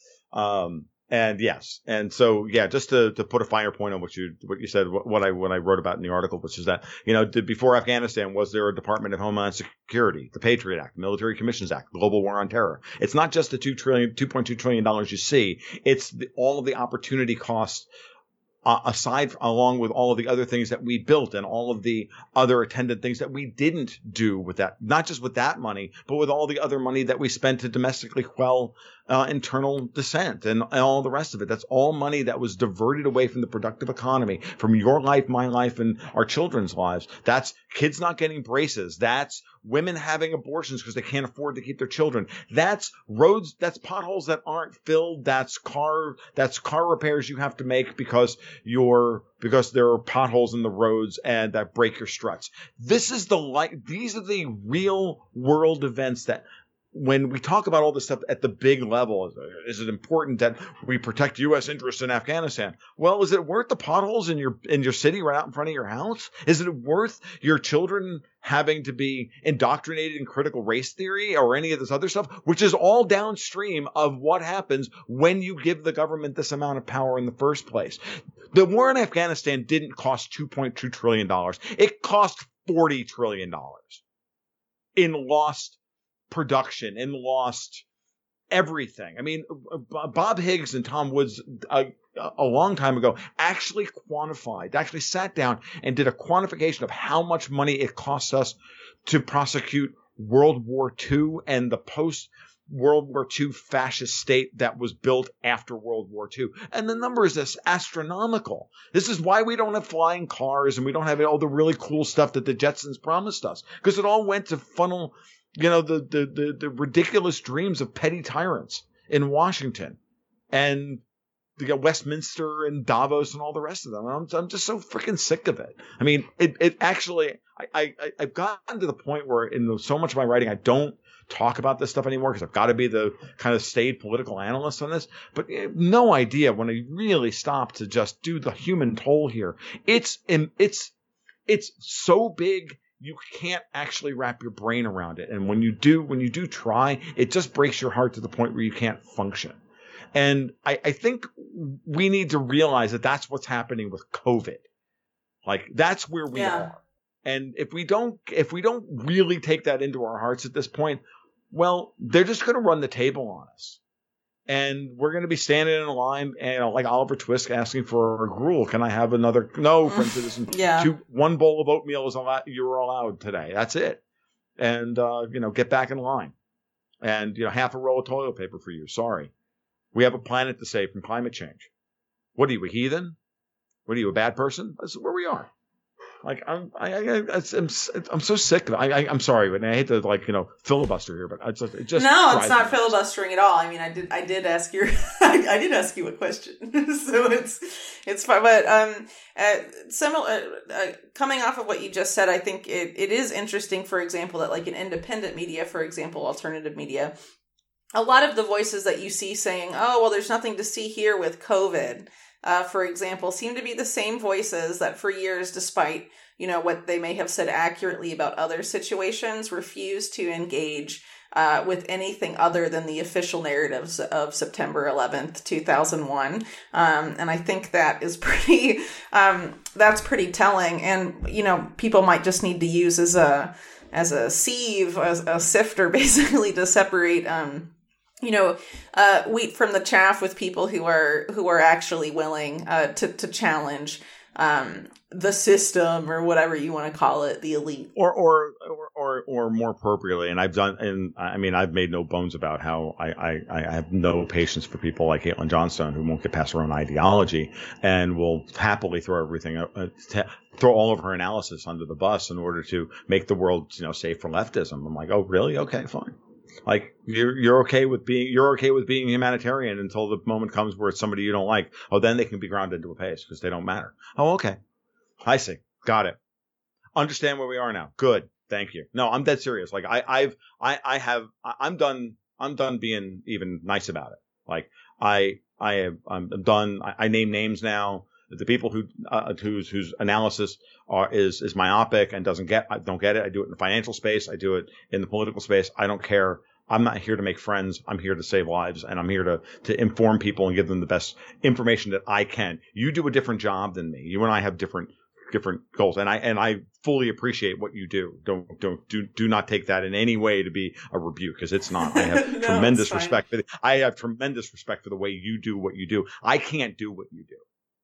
Um, and yes. And so, yeah, just to, to put a finer point on what you, what you said, what, what I, what I wrote about in the article, which is that, you know, did, before Afghanistan, was there a Department of Homeland Security, the Patriot Act, Military Commissions Act, Global War on Terror? It's not just the two trillion, two point two trillion dollars you see. It's the, all of the opportunity costs uh, aside, along with all of the other things that we built and all of the other attendant things that we didn't do with that, not just with that money, but with all the other money that we spent to domestically quell uh, internal dissent and, and all the rest of it. That's all money that was diverted away from the productive economy, from your life, my life, and our children's lives. That's kids not getting braces. That's women having abortions because they can't afford to keep their children. That's roads, that's potholes that aren't filled. That's car, that's car repairs you have to make because you're, because there are potholes in the roads and that break your struts. This is the like, these are the real world events that, when we talk about all this stuff at the big level, is it important that we protect U S interests in Afghanistan? Well, is it worth the potholes in your in your city right out in front of your house? Is it worth your children having to be indoctrinated in critical race theory or any of this other stuff, which is all downstream of what happens when you give the government this amount of power in the first place? The war in Afghanistan didn't cost two point two trillion dollars. It cost forty trillion dollars in lost production and lost everything. I mean, Bob Higgs and Tom Woods a, a long time ago actually quantified, actually sat down and did a quantification of how much money it costs us to prosecute World War Two and the post World War Two fascist state that was built after World War Two. And the number is this astronomical. This is why we don't have flying cars and we don't have all the really cool stuff that the Jetsons promised us, because it all went to funnel, you know, the, the, the, the ridiculous dreams of petty tyrants in Washington and you know, Westminster and Davos and all the rest of them. I'm, I'm just so freaking sick of it. I mean, it, it actually, I, I, I've gotten to the point where in so much of my writing, I don't talk about this stuff anymore because I've got to be the kind of staid political analyst on this. But no idea when I really stop to just do the human toll here. It's, it's, it's so big. You can't actually wrap your brain around it. And when you do, when you do try, it just breaks your heart to the point where you can't function. And I, I think we need to realize that that's what's happening with COVID. Like that's where we yeah. are. And if we don't, if we don't really take that into our hearts at this point, well, they're just going to run the table on us. And we're going to be standing in a line, and you know, like Oliver Twist asking for a gruel. Can I have another? No, friend citizen. yeah. Two, one bowl of oatmeal is allowed. You're allowed today. That's it. And uh, you know, get back in line. And you know, half a roll of toilet paper for you. Sorry, we have a planet to save from climate change. What are you, a heathen? What are you, a bad person? That's where we are. Like I'm, I, I, I'm, I'm so sick of it. I, I, I'm sorry, but I hate to like you know filibuster here, but I just, it just no, it's not filibustering at all. I mean, I did, I did ask your, I, I did ask you a question, so it's, it's fine. But um, uh, similar, uh, coming off of what you just said, I think it, it is interesting. For example, that like in independent media, for example, alternative media, a lot of the voices that you see saying, "Oh, well, there's nothing to see here with COVID." Uh, for example, seem to be the same voices that for years, despite, you know, what they may have said accurately about other situations, refuse to engage uh, with anything other than the official narratives of September eleventh, two thousand one. Um, and I think that is pretty, um, that's pretty telling. And, you know, people might just need to use as a, as a sieve, as a sifter, basically, to separate, um, you know, uh, wheat from the chaff with people who are who are actually willing uh, to to challenge um, the system or whatever you want to call it, the elite, or or or or, or more appropriately. And I've done, and I mean, I've made no bones about how I, I, I have no patience for people like Caitlin Johnstone who won't get past her own ideology and will happily throw everything, uh, t- throw all of her analysis under the bus in order to make the world, you know, safe for leftism. I'm like, oh, really? Okay, fine. Like you're you're okay with being you're okay with being humanitarian until the moment comes where it's somebody you don't like. Oh, then they can be ground into a paste because they don't matter. Oh, okay. I see. Got it. Understand where we are now. Good. Thank you. No, I'm dead serious. Like I, I've I, I have I'm done I'm done being even nice about it. Like I I have I'm done. I, I name names now. The people who uh, whose whose analysis are is is myopic and doesn't get I don't get it. I do it in the financial space. I do it in the political space. I don't care. I'm not here to make friends. I'm here to save lives, and I'm here to to inform people and give them the best information that I can. You do a different job than me. You and I have different different goals, and I and I fully appreciate what you do. Don't don't do do not take that in any way to be a rebuke, because it's not. I have no, tremendous respect for the, I have tremendous respect for the way you do what you do. I can't do what you do.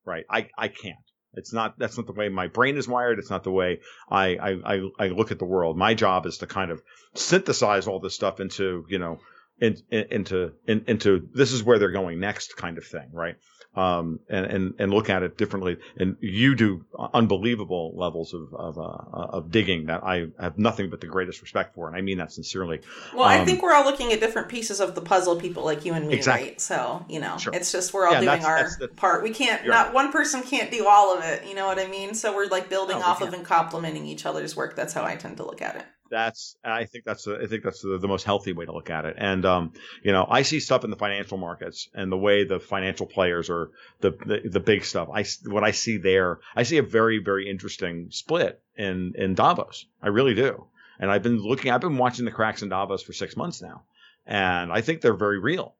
right? I, I can't. It's not, that's not the way my brain is wired. It's not the way I, I, I, I look at the world. My job is to kind of synthesize all this stuff into, you know, in, in, into, in, into this is where they're going next kind of thing, right? Um, and, and, and look at it differently. And you do unbelievable levels of, of, uh, of digging that I have nothing but the greatest respect for. And I mean that sincerely. Well, um, I think we're all looking at different pieces of the puzzle, people like you and me, exactly. right? So, you know, sure. it's just, we're all yeah, doing that's, our that's the, part. We can't, not right. one person can't do all of it. You know what I mean? So we're like building no, off of and complementing each other's work. That's how I tend to look at it. That's, I think that's, a, I think that's the, the most healthy way to look at it. And, um, you know, I see stuff in the financial markets and the way the financial players are the, the, the big stuff. I, what I see there, I see a very, very interesting split in, in Davos. I really do. And I've been looking, I've been watching the cracks in Davos for six months now. And I think they're very real.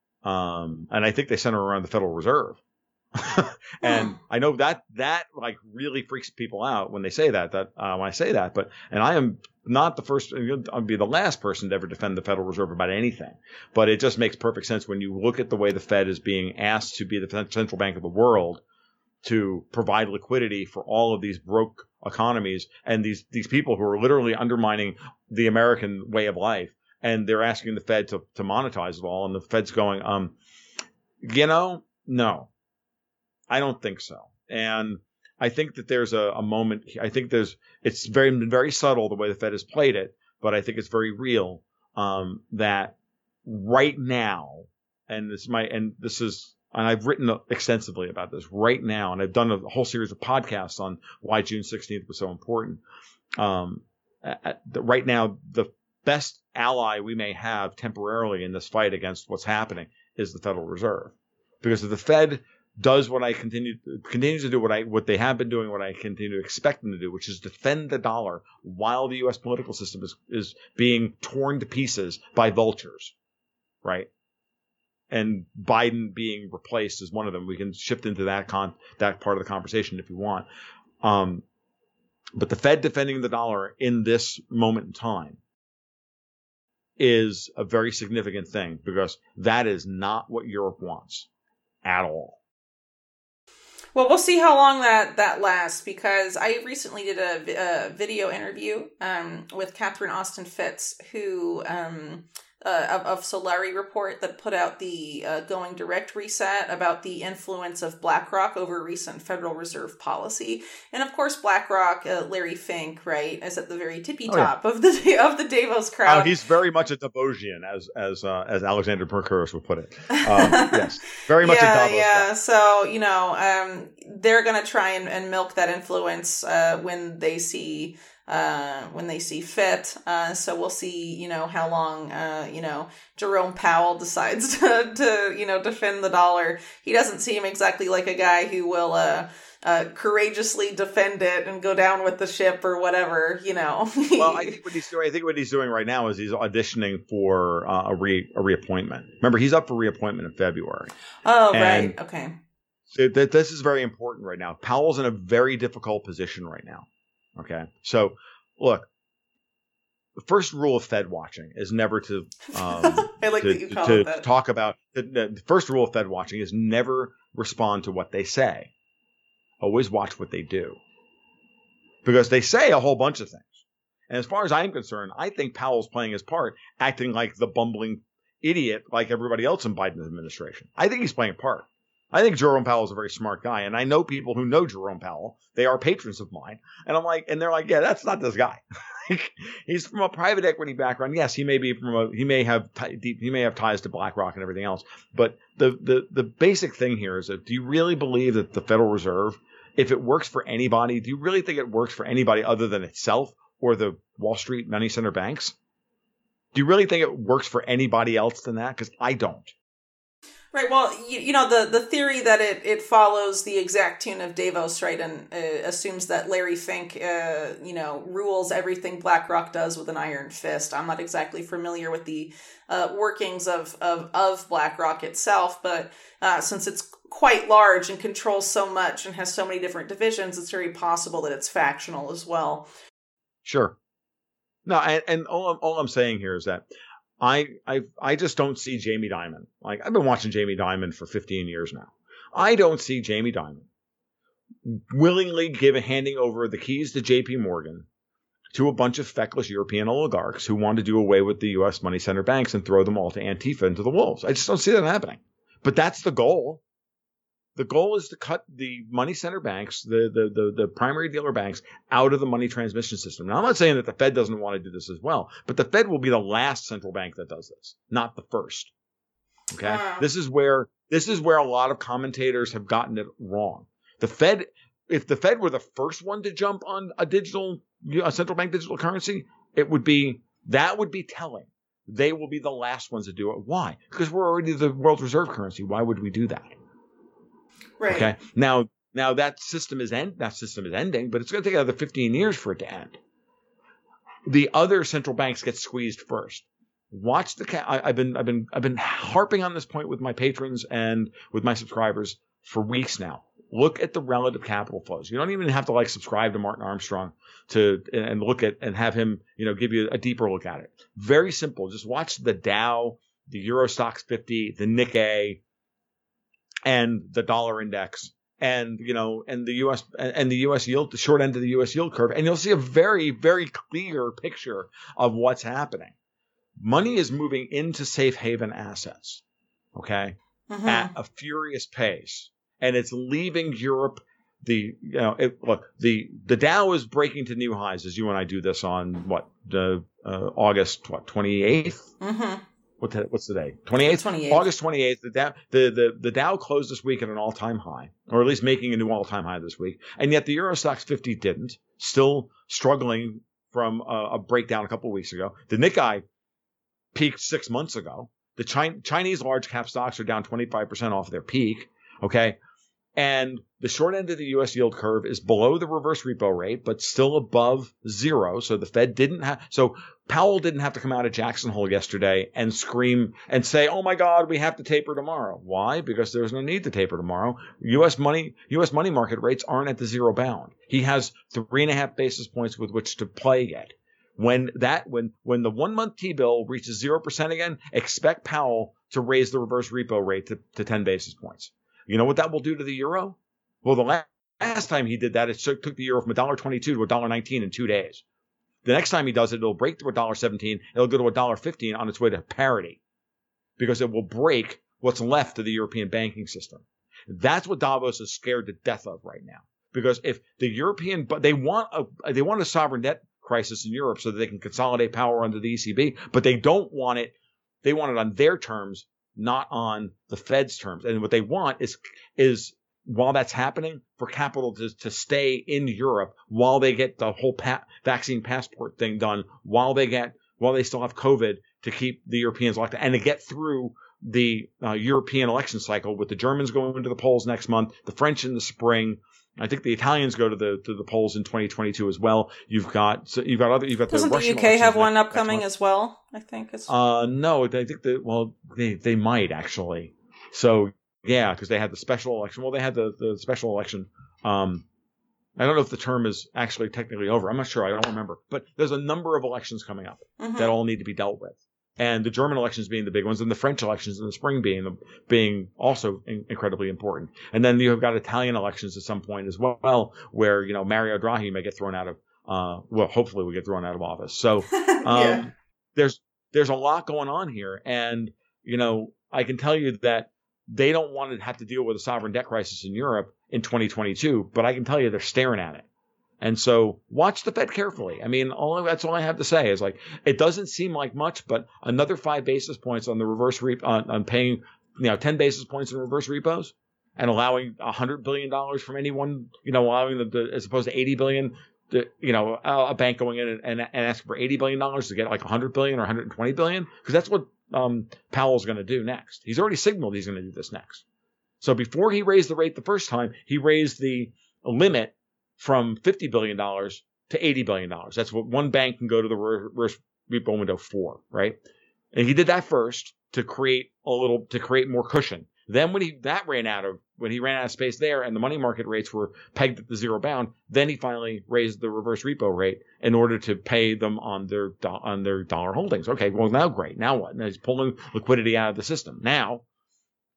Um, and I think they center around the Federal Reserve. and hmm. I know that that like really freaks people out when they say that, that, uh, when I say that, but, and I am not the first, I'll be the last person to ever defend the Federal Reserve about anything, but it just makes perfect sense when you look at the way the Fed is being asked to be the central bank of the world to provide liquidity for all of these broke economies and these, these people who are literally undermining the American way of life. And they're asking the Fed to, to monetize it all. And the Fed's going, um, you know, no. I don't think so. And I think that there's a, a moment. I think there's it's very very subtle the way the Fed has played it, but I think it's very real um, that right now, and this might and this is and I've written extensively about this right now, and I've done a whole series of podcasts on why June sixteenth was so important. Um, at the, right now, the best ally we may have temporarily in this fight against what's happening is the Federal Reserve, because if the Fed does what I continue continues to do what I what they have been doing, what I continue to expect them to do, which is defend the dollar while the U S political system is is being torn to pieces by vultures, right? And Biden being replaced is one of them. We can shift into that con that part of the conversation if you want. Um, but the Fed defending the dollar in this moment in time is a very significant thing, because that is not what Europe wants at all. Well, we'll see how long that, that lasts, because I recently did a, a video interview um, with Catherine Austin Fitts, who um, uh, of, of Solari Report, that put out the uh, Going Direct Reset about the influence of BlackRock over recent Federal Reserve policy. And of course, BlackRock, uh, Larry Fink, right, is at the very tippy top oh, yeah. of the of the Davos crowd. Oh, he's very much a Davosian, as as uh, as Alexander Perkuros would put it. Um, yes, very much yeah, a Davos. Yeah, guy. So you know, um, they're going to try and, and milk that influence uh, when they see. Uh, when they see fit. Uh, so we'll see, you know, how long, uh, you know, Jerome Powell decides to, to, you know, defend the dollar. He doesn't seem exactly like a guy who will, uh, uh, courageously defend it and go down with the ship or whatever, you know. Well, I think what he's doing, I think what he's doing right now is he's auditioning for uh, a re, a reappointment. Remember, he's up for reappointment in February. Oh, and right. Okay. So th- this is very important right now. Powell's in a very difficult position right now. Okay. So look, the first rule of Fed watching is never to, um, I like to, that you call to it that. talk about the, the first rule of Fed watching is never respond to what they say. Always watch what they do, because they say a whole bunch of things. And as far as I'm concerned, I think Powell's playing his part, acting like the bumbling idiot like everybody else in Biden's administration. I think he's playing a part. I think Jerome Powell is a very smart guy, and I know people who know Jerome Powell. They are patrons of mine, and I'm like, and they're like, yeah, that's not this guy. He's from a private equity background. Yes, he may be from a, he may have t- he may have ties to BlackRock and everything else. But the the the basic thing here is that, do you really believe that the Federal Reserve, if it works for anybody, do you really think it works for anybody other than itself or the Wall Street money center banks? Do you really think it works for anybody else than that? Because I don't. Right. Well, you, you know, the, the theory that it, it follows the exact tune of Davos, right, and uh, assumes that Larry Fink, uh, you know, rules everything BlackRock does with an iron fist. I'm not exactly familiar with the uh, workings of, of, of BlackRock itself, but uh, since it's quite large and controls so much and has so many different divisions, it's very possible that it's factional as well. Sure. No, and, and all, I'm, all I'm saying here is that I, I I just don't see Jamie Dimon. Like, I've been watching Jamie Dimon for fifteen years now. I don't see Jamie Dimon willingly giving handing over the keys to J P Morgan to a bunch of feckless European oligarchs who want to do away with the U S money center banks and throw them all to Antifa and to the wolves. I just don't see that happening. But that's the goal. The goal is to cut the money center banks, the, the, the, the primary dealer banks, out of the money transmission system. Now, I'm not saying that the Fed doesn't want to do this as well, but the Fed will be the last central bank that does this, not the first. Okay? Wow. This is where this is where a lot of commentators have gotten it wrong. The Fed, if the Fed were the first one to jump on a digital, a central bank digital currency, it would be, that would be telling. They will be the last ones to do it. Why? Because we're already the world's reserve currency. Why would we do that? Right. Okay. Now, now that system is end. That system is ending, but it's going to take another fifteen years for it to end. The other central banks get squeezed first. Watch the. Ca- I, I've been, I've been, I've been harping on this point with my patrons and with my subscribers for weeks now. Look at the relative capital flows. You don't even have to like subscribe to Martin Armstrong to and look at and have him, you know, give you a deeper look at it. Very simple. Just watch the Dow, the Euro Stoxx fifty, the Nikkei, and the dollar index, and you know, and the U S and the U S yield, the short end of the U S yield curve, and you'll see a very, very clear picture of what's happening. Money is moving into safe haven assets, okay, Mm-hmm. at a furious pace. And it's leaving Europe. The you know it, look the the Dow is breaking to new highs as you and I do this on what the uh, August what twenty-eighth. Mm-hmm. What the, what's the day? twenty-eighth. twenty-eighth. August twenty-eighth. The Dow the, the the Dow closed this week at an all time high, or at least making a new all time high this week. And yet the Euro Stoxx fifty didn't. Still struggling from a, a breakdown a couple of weeks ago. The Nikkei peaked six months ago. The Chin- Chinese large cap stocks are down twenty-five percent off their peak. Okay. And the short end of the U S yield curve is below the reverse repo rate, but still above zero. So the Fed didn't have, so Powell didn't have to come out of Jackson Hole yesterday and scream and say, oh my God, we have to taper tomorrow. Why? Because there's no need to taper tomorrow. U S money, U S money market rates aren't at the zero bound. He has three and a half basis points with which to play yet. When that, when, when the one month T-bill reaches zero percent again, expect Powell to raise the reverse repo rate to, to ten basis points. You know what that will do to the euro? Well, the last, last time he did that, it took the euro from one dollar twenty-two to one dollar nineteen in two days. The next time he does it, it'll break to one dollar seventeen. It'll go to one dollar fifteen on its way to parity because it will break what's left of the European banking system. That's what Davos is scared to death of right now. Because if the European, but they want a, they want a sovereign debt crisis in Europe so that they can consolidate power under the E C B, but they don't want it. They want it on their terms, not on the Fed's terms. And what they want is, is while that's happening, for capital to, to stay in Europe while they get the whole pa- vaccine passport thing done, while they get, while they still have COVID, to keep the Europeans locked down and to get through the uh, European election cycle with the Germans going to the polls next month, the French in the spring. I think the Italians go to the to the polls in twenty twenty-two as well. You've got so you've got other you've got Doesn't the the Russian U K have elections one next- upcoming next as well? I think it's. Uh, no, I think that, well, they, they might actually. So, yeah, because they had the special election. Well, they had the, the special election. Um, I don't know if the term is actually technically over. I'm not sure. I don't remember. But there's a number of elections coming up Mhm. that all need to be dealt with. And the German elections being the big ones, and the French elections in the spring being the, being also in, incredibly important. And then you've got Italian elections at some point as well, where, you know, Mario Draghi may get thrown out of, uh, well, hopefully we get thrown out of office. So, um, Yeah. there's, there's a lot going on here. And, you know, I can tell you that they don't want to have to deal with a sovereign debt crisis in Europe in twenty twenty-two, but I can tell you they're staring at it. And so watch the Fed carefully. I mean, all that's all I have to say is, like, it doesn't seem like much, but another five basis points on the reverse rep on, on paying, you know, ten basis points in reverse repos and allowing a hundred billion dollars from anyone, you know, allowing them to, as opposed to eighty billion, to, you know, a, a bank going in and, and, and asking for eighty billion dollars to get like a hundred billion or one hundred twenty billion, because that's what um, Powell's going to do next. He's already signaled he's going to do this next. So before he raised the rate the first time, he raised the limit from fifty billion dollars to eighty billion dollars. That's what one bank can go to the reverse repo window for, right? And he did that first to create a little, to create more cushion. Then when he, that ran out of, when he ran out of space there and the money market rates were pegged at the zero bound, then he finally raised the reverse repo rate in order to pay them on their, on their dollar holdings. Okay, well, now great. Now what? Now he's pulling liquidity out of the system. Now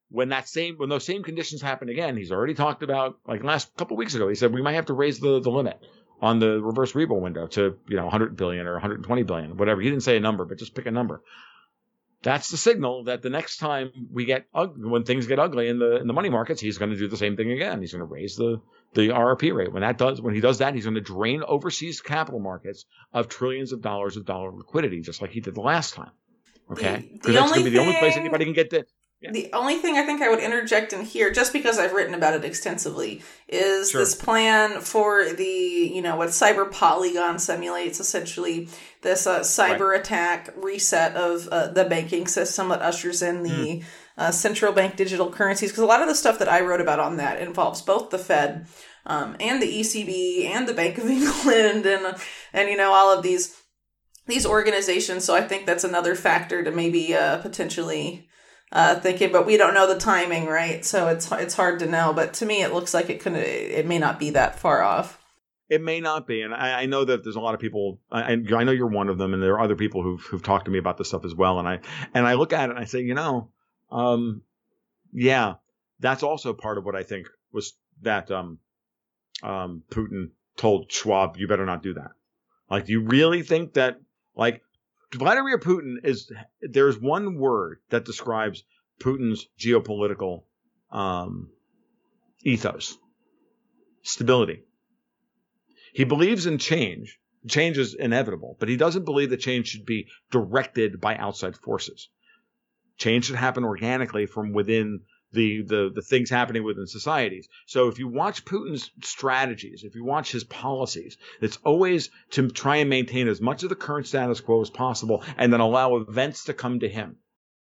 when that same when those same conditions happen again, he's already talked about, like last couple of weeks ago, he said we might have to raise the, the limit on the reverse repo window to, you know, one hundred billion or one hundred twenty billion, whatever. He didn't say a number, but just pick a number. That's the signal that the next time we get when things get ugly in the in the money markets, he's going to do the same thing again. He's going to raise the the R R P rate. When that does when he does that, he's going to drain overseas capital markets of trillions of dollars of dollar liquidity, just like he did the last time. Okay, because that's going to be the only place anybody can get to. Yeah. The only thing I think I would interject in here, just because I've written about it extensively, is Sure. this plan for the, you know, what Cyber Polygon simulates, essentially this uh, cyber Right. attack reset of uh, the banking system that ushers in the Mm. uh, central bank digital currencies. Because a lot of the stuff that I wrote about on that involves both the Fed um, and the E C B and the Bank of England and, and you know, all of these these organizations. So I think that's another factor to maybe uh, potentially... Uh, thinking, but we don't know the timing, right? So it's it's hard to know. But to me, it looks like it could it may not be that far off. It may not be, and I, I know that there's a lot of people, and I know you're one of them, and there are other people who've who've talked to me about this stuff as well. And I and I look at it and I say, you know, um, yeah, that's also part of what I think was that um, um, Putin told Schwab, you better not do that. Like, do you really think that, like, Vladimir Putin is, there's one word that describes Putin's geopolitical um, ethos: stability. He believes in change. Change is inevitable, but he doesn't believe that change should be directed by outside forces. Change should happen organically from within the, the, the things happening within societies. So if you watch Putin's strategies, if you watch his policies, it's always to try and maintain as much of the current status quo as possible and then allow events to come to him.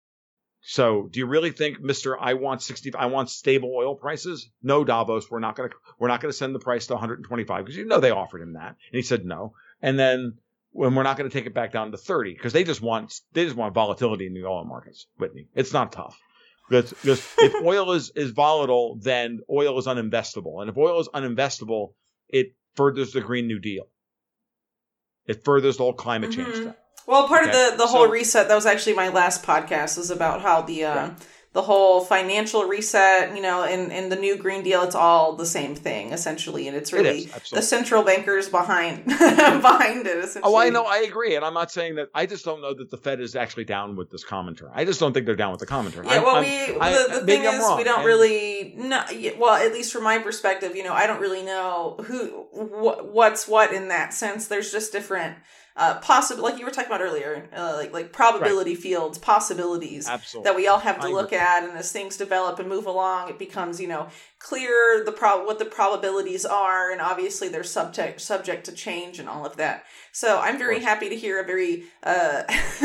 So do you really think, Mister I want sixty, I want stable oil prices? No, Davos, we're not going to, we're not going to send the price to one hundred twenty-five, because you know they offered him that. And he said no. And then when we're not going to take it back down to thirty, because they just want, they just want volatility in the oil markets, Whitney. It's not tough. Because, because if oil is, is volatile, then oil is uninvestable. And if oil is uninvestable, it furthers the Green New Deal. It furthers the whole climate change Mm-hmm. stuff. Well, part Okay. of the, the whole So- reset, that was actually my last podcast, is about how the uh, Yeah. the whole financial reset, you know, and, and the new Green Deal, it's all the same thing, essentially. And it's It really is, the absolutely. central bankers behind behind it, essentially. Oh, I know. I agree. And I'm not saying that. I just don't know that the Fed is actually down with this commentary. I just don't think they're down with the commentary. Yeah, I'm- well, I'm- we I- the, the maybe thing I'm is, wrong. we don't And- really know. Well, at least from my perspective, you know, I don't really know who wh- what's what in that sense. There's just different uh, possible, like you were talking about earlier, uh, like like probability fields, possibilities Absolutely. that we all have to I look agree. at, and as things develop and move along, it becomes, you know, clear the pro- what the probabilities are, and obviously they're subject subject to change and all of that. So I'm very course. happy to hear a very uh,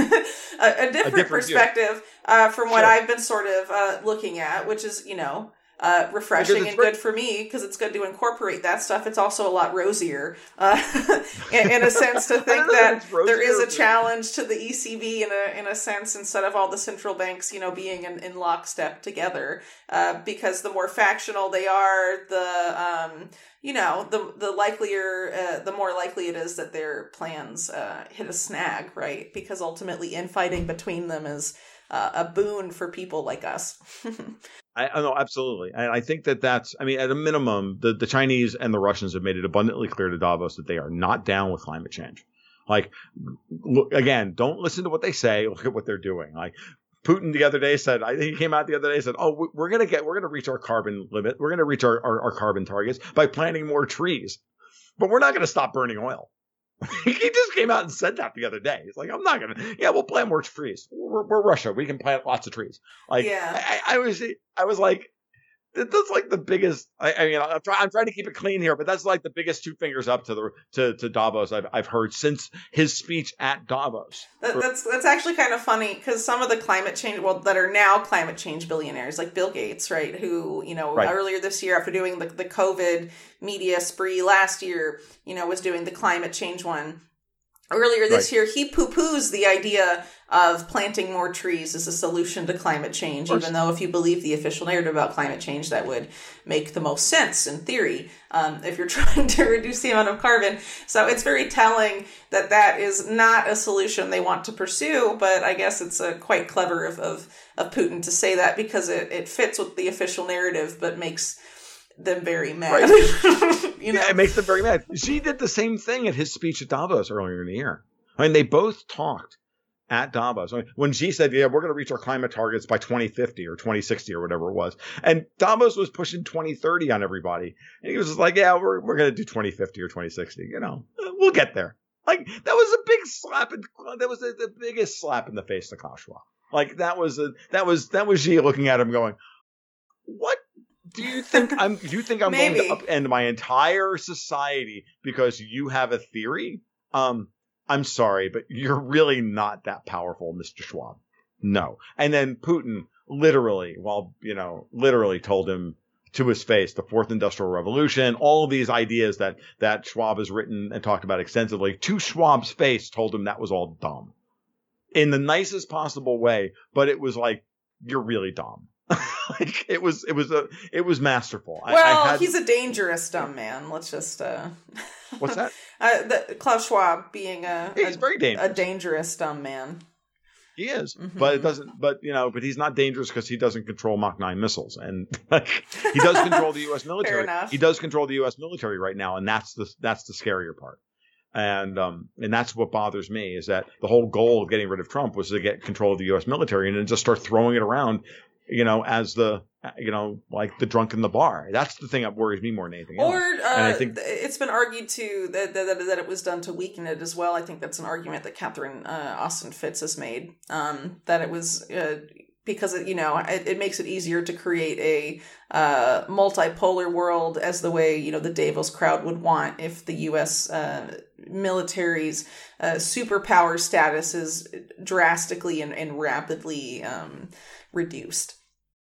a, a different, different view. perspective uh, from what Sure. I've been sort of uh, looking at, which is, you know, uh, refreshing Because and it's good for me, because it's good to incorporate that stuff. It's also a lot rosier, uh, in, in a sense, to I think don't know that if it's rosier there is or- a challenge to the E C B in a in a sense, instead of all the central banks, you know, being in, in lockstep together. Uh, because the more factional they are, the um, you know, the the likelier, uh, the more likely it is that their plans uh, hit a snag, right? Because ultimately, infighting between them is uh, a boon for people like us. I, I know, absolutely. And I think that that's, I mean, at a minimum, the, the Chinese and the Russians have made it abundantly clear to Davos that they are not down with climate change. Like, look, again, don't listen to what they say. Look at what they're doing. Like, Putin the other day said, I think he came out the other day and said, oh, we're going to get, we're going to reach our carbon limit. We're going to reach our, our, our carbon targets by planting more trees. But we're not going to stop burning oil. He just came out and said that the other day. He's like, I'm not going to, yeah, we'll plant more trees. We're, we're Russia. We can plant lots of trees. Like, Yeah. I, I was, I was like, that's like the biggest, I, I mean, I'm, try, I'm trying to keep it clean here, but that's like the biggest two fingers up to the, to, to Davos I've, I've heard since his speech at Davos. That, that's that's actually kind of funny, because some of the climate change, well, that are now climate change billionaires, like Bill Gates, right? Who, you know, Right. earlier this year, after doing the, the COVID media spree last year, you know, was doing the climate change one. earlier this Right. year, he poo-poos the idea of planting more trees as a solution to climate change, even though if you believe the official narrative about climate change, that would make the most sense in theory, um, if you're trying to reduce the amount of carbon. So it's very telling that that is not a solution they want to pursue, but I guess it's uh, quite clever of, of, of Putin to say that because it, it fits with the official narrative, but makes them very mad. Right. you know? Yeah, it makes them very mad. She did the same thing at his speech at Davos earlier in the year. I mean, they both talked at Davos. I mean, when she said, yeah, we're going to reach our climate targets by twenty fifty or twenty sixty or whatever it was. And Davos was pushing twenty thirty on everybody. And he was just like, yeah, we're, we're going to do twenty fifty or twenty sixty. You know, we'll get there. Like, that was a big slap. In, that was the, the biggest slap in the face to Klaus Schwab. Like, that was, a, that was, that was Xi looking at him going, what? Do you think I'm? Do you think I'm going to upend my entire society because you have a theory? Um, I'm sorry, but you're really not that powerful, Mister Schwab. No. And then Putin literally, well, you know, literally told him to his face the Fourth Industrial Revolution, all of these ideas that that Schwab has written and talked about extensively. To Schwab's face, told him that was all dumb, in the nicest possible way. But it was like, you're really dumb. Like it was, it was a, it was masterful. Well, I, I had, he's a dangerous dumb man. Let's just. Uh, what's that? uh, the, Klaus Schwab being a, he's a, very dangerous. a dangerous dumb man. He is, mm-hmm. but it doesn't. But you know, but he's not dangerous because he doesn't control Mach nine missiles, and like he does control the U S military. Fair enough. He does control the U S military right now, and that's the that's the scarier part. And um and that's what bothers me is that the whole goal of getting rid of Trump was to get control of the U S military and then just start throwing it around, you know, as the, you know, like the drunk in the bar. That's the thing that worries me more than anything else. Or uh, and I think it's been argued too that, that that it was done to weaken it as well. I think that's an argument that Catherine uh, Austin Fitts has made, um, that it was uh, because it, you know, it, it makes it easier to create a uh, multipolar world as the way, you know, the Davos crowd would want if the U S uh, military's uh, superpower status is drastically and, and rapidly um, reduced.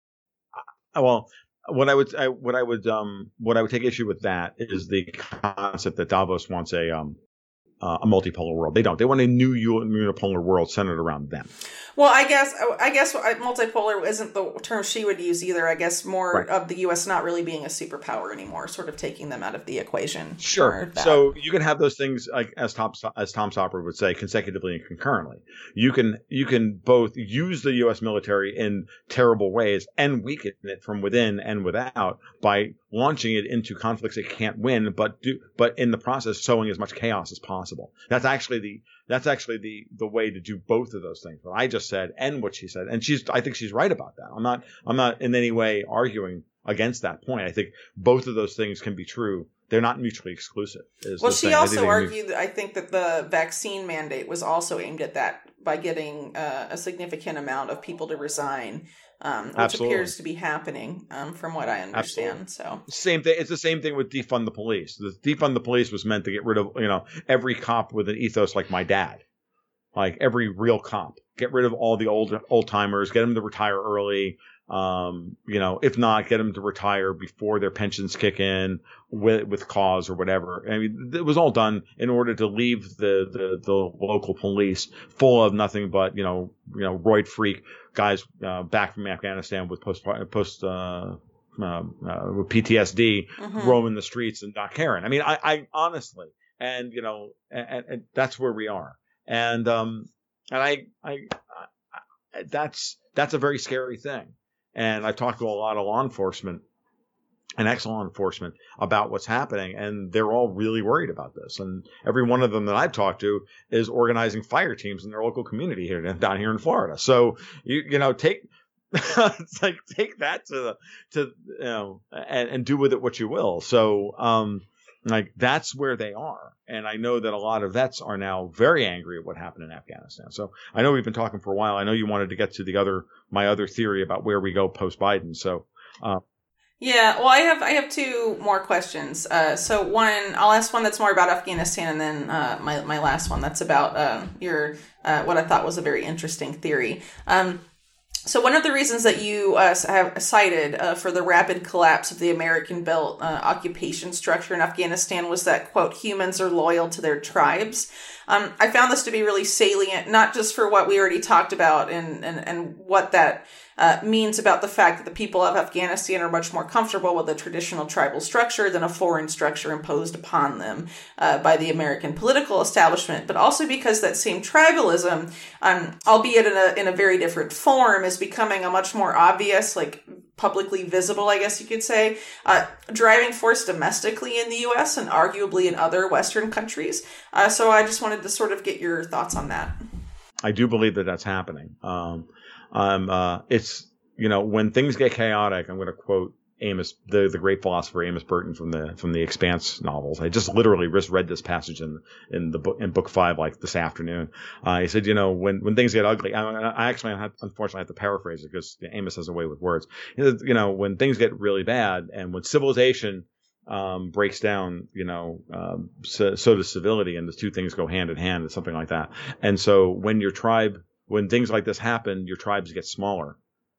Well, what I would, I, what I would, um, what I would take issue with that is the concept that Davos wants a, um, uh, a multipolar world. They don't. They want a new unipolar world centered around them. Well, I guess I guess multipolar isn't the term she would use either. I guess more right. of the U S not really being a superpower anymore, sort of taking them out of the equation. Sure. So you can have those things, like as Tom as Tom Sopper would say, consecutively and concurrently. You can you can both use the U S military in terrible ways and weaken it from within and without by launching it into conflicts it can't win, but do but in the process sowing as much chaos as possible. That's actually the That's actually the the way to do both of those things. What I just said and what she said, and she's I think she's right about that. I'm not I'm not in any way arguing against that point. I think both of those things can be true. They're not mutually exclusive. Well, she also argued that I think that the vaccine mandate was also aimed at that by getting uh, a significant amount of people to resign, um, which Absolutely. appears to be happening um, from what I understand. Absolutely. So same thing. It's the same thing with defund the police. The defund the police was meant to get rid of, you know, every cop with an ethos like my dad, like every real cop. Get rid of all the old old timers. Get them to retire early. Um, you know, if not, get them to retire before their pensions kick in with, with cause or whatever. I mean, it was all done in order to leave the, the, the local police full of nothing but, you know, you know, roid freak guys, uh, back from Afghanistan with post, post, uh, uh, uh with P T S D mm-hmm. roaming the streets and not caring. I mean, I, I honestly, and, you know, and, and that's where we are. And, um, and I, I, I that's, that's a very scary thing. And I've talked to a lot of law enforcement and ex-law enforcement about what's happening, and they're all really worried about this. And every one of them that I've talked to is organizing fire teams in their local community here down here in Florida. So you you know take it's like take that to the to you know and, and do with it what you will. So um like that's where they are. And I know that a lot of vets are now very angry at what happened in Afghanistan. So I know we've been talking for a while. I know you wanted to get to the other, my other theory about where we go post Biden. So, uh, yeah, well, I have, I have two more questions. Uh, so one, I'll ask one that's more about Afghanistan, and then, uh, my, my last one that's about, uh, your, uh, what I thought was a very interesting theory. Um, So one of the reasons that you uh, have cited uh, for the rapid collapse of the American-built uh, occupation structure in Afghanistan was that, quote, humans are loyal to their tribes. Um, I found this to be really salient, not just for what we already talked about and, and, and what that uh, means about the fact that the people of Afghanistan are much more comfortable with a traditional tribal structure than a foreign structure imposed upon them uh, by the American political establishment, but also because that same tribalism, um, albeit in a in a very different form, is becoming a much more obvious, like publicly visible, I guess you could say, uh, driving force domestically in the U S and arguably in other Western countries. Uh, so I just wanted to sort of get your thoughts on that. I do believe that that's happening. Um, um, uh, it's, you know, when things get chaotic, I'm going to quote Amos, the, the great philosopher Amos Burton from the from the Expanse novels. I just literally just read this passage in in the book in book five like this afternoon. Uh, he said, you know, when when things get ugly, I, I actually had, unfortunately have to paraphrase it because Amos has a way with words. You know, when things get really bad and when civilization um, breaks down, you know, um, so, so does civility, and the two things go hand in hand, or something like that. And so when your tribe, when things like this happen, your tribes get smaller.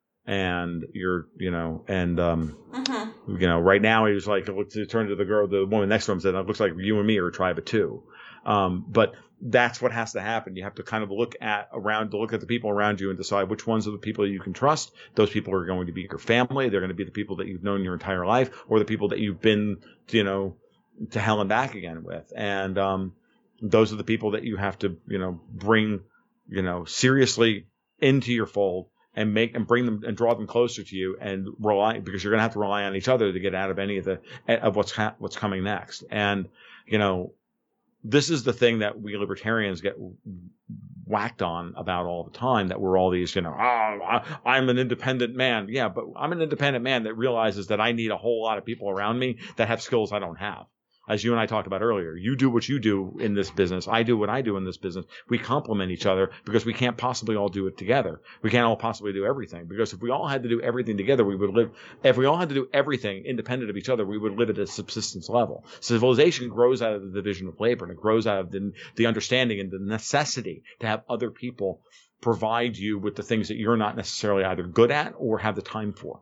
And you're, you know, and, um, mm-hmm. you know, right now he was like, to turn to the girl, the woman next to him said, it looks like you and me are a tribe of two. Um, but that's what has to happen. You have to kind of look at around, to look at the people around you and decide which ones are the people you can trust. Those people are going to be your family. They're going to be the people that you've known your entire life, or the people that you've been, you know, to hell and back again with. And, um, those are the people that you have to, you know, bring, you know, seriously into your fold. And make and bring them and draw them closer to you, and rely, because you're going to have to rely on each other to get out of any of the of what's ha- what's coming next. And you know, this is the thing that we libertarians get whacked on about all the time. That we're all these, you know, oh, I'm an independent man. Yeah, but I'm an independent man that realizes that I need a whole lot of people around me that have skills I don't have. As you and I talked about earlier, you do what you do in this business. I do what I do in this business. We complement each other because we can't possibly all do it together. We can't all possibly do everything, because if we all had to do everything together, we would live, if we all had to do everything independent of each other, we would live at a subsistence level. Civilization grows out of the division of labor, and it grows out of the, the understanding and the necessity to have other people provide you with the things that you're not necessarily either good at or have the time for.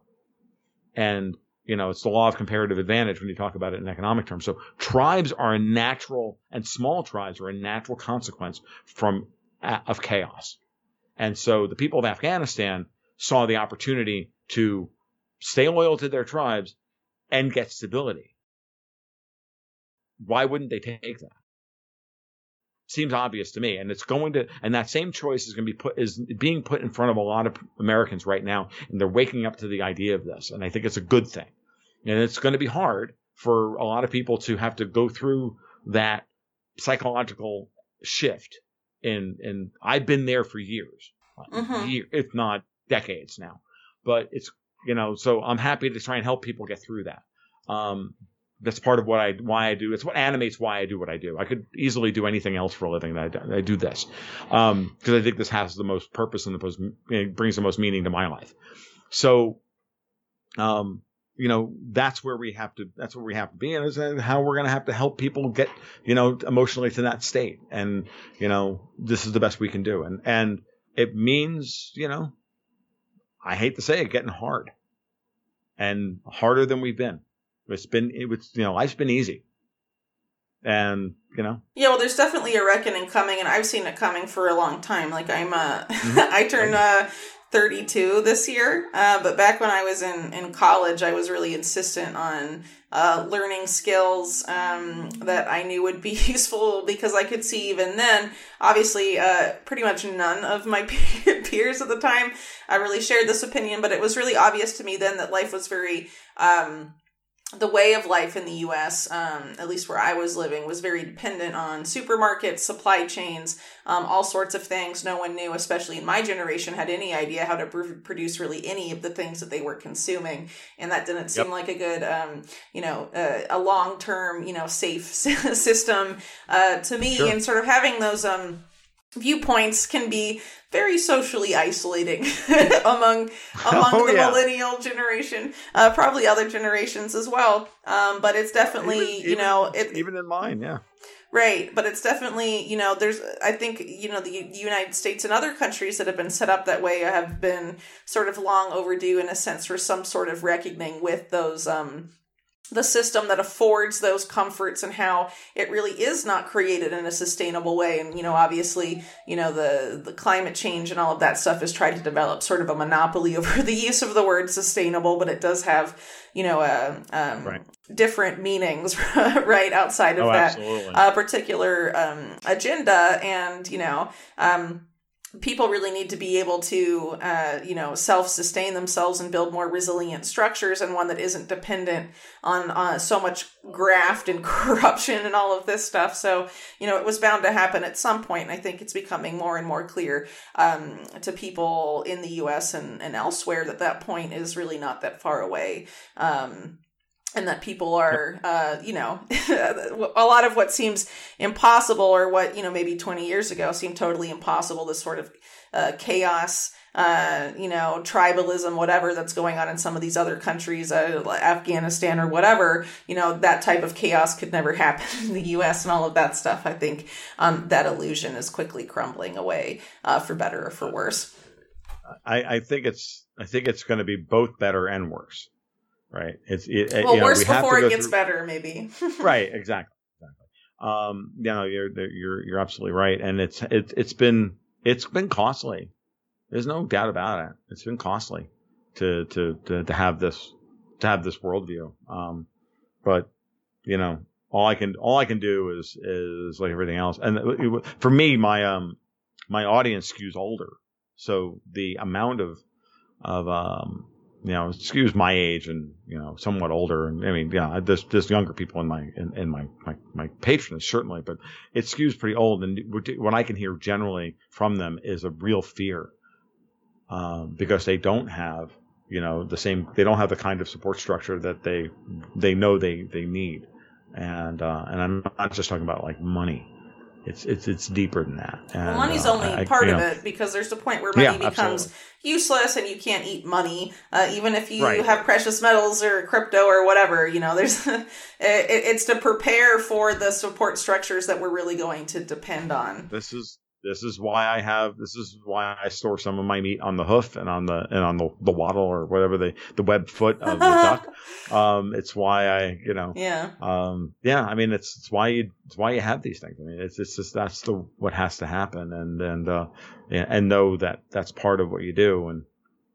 And you know, it's the law of comparative advantage when you talk about it in economic terms. So tribes are a natural, and small tribes are a natural consequence from of chaos. And so the people of Afghanistan saw the opportunity to stay loyal to their tribes and get stability. Why wouldn't they take that? Seems obvious to me. And it's going to, and that same choice is going to be put, is being put in front of a lot of Americans right now. And they're waking up to the idea of this. And I think it's a good thing. And it's going to be hard for a lot of people to have to go through that psychological shift. In, and I've been there for years, mm-hmm. year, if not decades now, but it's, you know, so I'm happy to try and help people get through that. Um, That's part of what I, why I do. It's what animates why I do what I do. I could easily do anything else for a living. I do, I do this um, because I think this has the most purpose and the most, it brings the most meaning to my life. So, um, you know, that's where we have to. That's where we have to be, and is how we're going to have to help people get, you know, emotionally to that state. And you know, this is the best we can do. And and it means, you know, I hate to say it, getting hard, and harder than we've been. It's been, it was, you know, life's been easy. And, you know. Yeah, well, there's definitely a reckoning coming, and I've seen it coming for a long time. Like, I'm, uh, mm-hmm. I turned uh, thirty-two this year, uh, but back when I was in, in college, I was really insistent on uh, learning skills um, that I knew would be useful, because I could see even then, obviously, uh, pretty much none of my peers at the time I really shared this opinion, but it was really obvious to me then that life was very... Um, the way of life in the U S, um, at least where I was living, was very dependent on supermarkets, supply chains, um, all sorts of things. No one knew, especially in my generation, had any idea how to pr- produce really any of the things that they were consuming. And that didn't seem yep. like a good, um, you know, uh, a long-term, you know, safe system uh, to me. Sure. And sort of having those... Um, viewpoints can be very socially isolating among among oh, the yeah. millennial generation, uh, probably other generations as well. Um, but it's definitely, even, you know, it, even in mine, yeah. Right, but it's definitely, you know, there's, I think, you know, the United States and other countries that have been set up that way have been sort of long overdue in a sense for some sort of reckoning with those, um, the system that affords those comforts and how it really is not created in a sustainable way. And, you know, obviously, you know, the, the climate change and all of that stuff has tried to develop sort of a monopoly over the use of the word sustainable, but it does have, you know, uh, um, right. different meanings, right, outside of oh, that uh, particular um, agenda. And, you know, um, people really need to be able to, uh, you know, self-sustain themselves and build more resilient structures, and one that isn't dependent on uh, so much graft and corruption and all of this stuff. So, you know, it was bound to happen at some point, and I think it's becoming more and more clear um, to people in the U S and, and elsewhere that that point is really not that far away. Um, And that people are, uh, you know, a lot of what seems impossible, or what, you know, maybe twenty years ago seemed totally impossible, this sort of uh, chaos, uh, you know, tribalism, whatever that's going on in some of these other countries, uh, like Afghanistan or whatever, you know, that type of chaos could never happen in the U S and all of that stuff. I think um, that illusion is quickly crumbling away, uh, for better or for worse. I, I think it's, I think it's going to be both better and worse. Right. It's it, well, you know, worse we have before to it go gets through... better, maybe. right. Exactly. Exactly. Um, you know, you're you're you're absolutely right, and it's it's it's been it's been costly. There's no doubt about it. It's been costly to to to, to have this to have this worldview. Um, but you know, all I can all I can do is is like everything else. And it, for me, my um my audience skews older, so the amount of of um. you know, excuse my age and, you know, somewhat older. And I mean, yeah, there's, there's younger people in my, in, in my, my, my patronage, certainly, but it skews pretty old. And what I can hear generally from them is a real fear, um, because they don't have, you know, the same, they don't have the kind of support structure that they, they know they, they need. And, uh, and I'm not just talking about like money. It's it's it's deeper than that. And, well, money's uh, only I, part you of know, it, because there's a point where money yeah, becomes absolutely. useless and you can't eat money, uh, even if you Right. have precious metals or crypto or whatever. You know, there's it, it's to prepare for the support structures that we're really going to depend on. This is this is why I have this is why I store some of my meat on the hoof and on the and on the, the wattle or whatever the the web foot of the duck. Um, it's why I you know Yeah. um yeah I mean it's it's why you it's why you have these things. I mean it's it's just that's the what has to happen, and and uh yeah, and know that that's part of what you do. And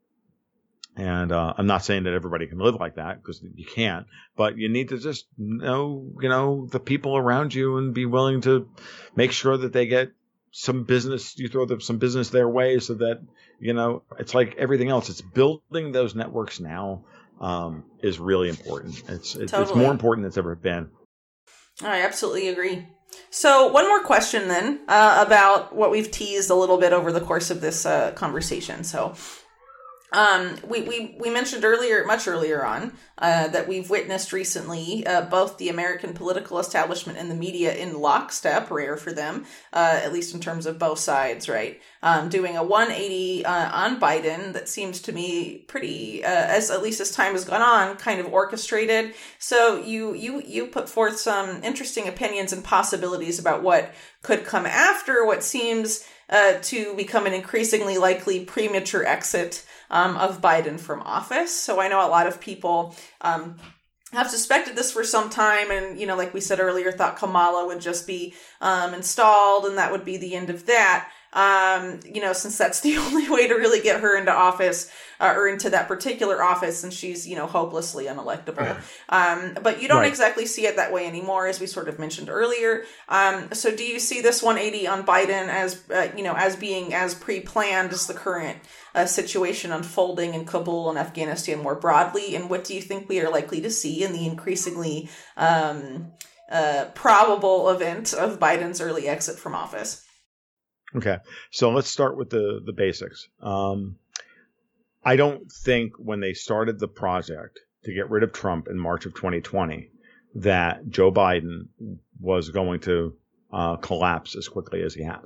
and uh, I'm not saying that everybody can live like that, because you can't, but you need to just know you know the people around you and be willing to make sure that they get some business, you throw them some business their way, so that, you know, it's like everything else. It's building those networks now um, is really important. It's it's, Totally. it's more important than it's ever been. I absolutely agree. So one more question then, uh, about what we've teased a little bit over the course of this uh, conversation. So um, we, we, we mentioned earlier, much earlier on, uh, that we've witnessed recently uh, both the American political establishment and the media in lockstep, rare for them, uh, at least in terms of both sides, right? Um, doing a one eighty uh, on Biden that seems to me pretty, uh, as at least as time has gone on, kind of orchestrated. So you you you put forth some interesting opinions and possibilities about what could come after what seems uh, to become an increasingly likely premature exit um, of Biden from office. So I know a lot of people um, have suspected this for some time, and, you know, like we said earlier, thought Kamala would just be um, installed and that would be the end of that. Um, you know, since that's the only way to really get her into office, uh, or into that particular office, and she's, you know, hopelessly unelectable. Um, but you don't Right. exactly see it that way anymore, as we sort of mentioned earlier. Um, so do you see this one eighty on Biden as, uh, you know, as being as pre-planned as the current uh, situation unfolding in Kabul and Afghanistan more broadly? And what do you think we are likely to see in the increasingly um, uh, probable event of Biden's early exit from office? Okay, so let's start with the the basics. Um, I don't think when they started the project to get rid of Trump in March of twenty twenty that Joe Biden was going to uh, collapse as quickly as he has.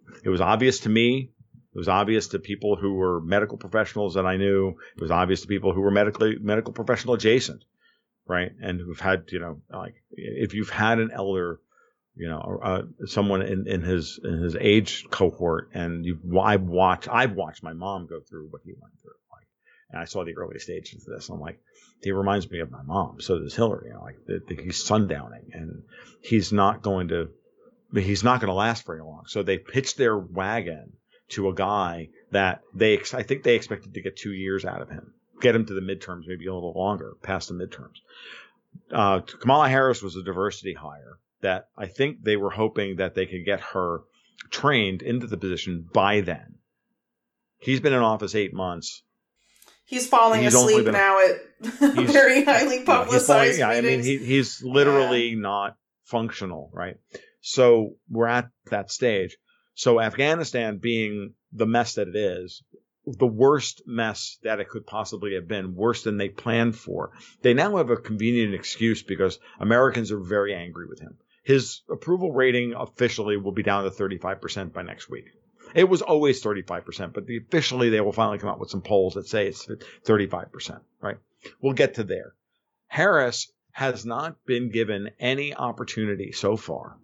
It was obvious to me. It was obvious to people who were medical professionals that I knew. It was obvious to people who were medically medical professional adjacent, right? And who've had, you know, like if you've had an elder, you know, uh, someone in, in his in his age cohort, and you, I've watched, I've watched my mom go through what he went through, like, and I saw the early stages of this. I'm like, he reminds me of my mom. So does Hillary. You know, like the, the, he's sundowning, and he's not going to, he's not going to last very long. So they pitched their wagon to a guy that they, I think they expected to get two years out of him, get him to the midterms, maybe a little longer, past the midterms. Uh, Kamala Harris was a diversity hire that I think they were hoping that they could get her trained into the position by then. He's been in office eight months. He's falling he's asleep now at very highly publicized yeah, yeah, I mean, he, he's literally yeah. not functional, right? So we're at that stage. So Afghanistan being the mess that it is, the worst mess that it could possibly have been, worse than they planned for. They now have a convenient excuse because Americans are very angry with him. His approval rating officially will be down to thirty-five percent by next week. It was always thirty-five percent, but the, officially they will finally come out with some polls that say it's thirty-five percent, right? We'll get to there. Harris has not been given any opportunity so far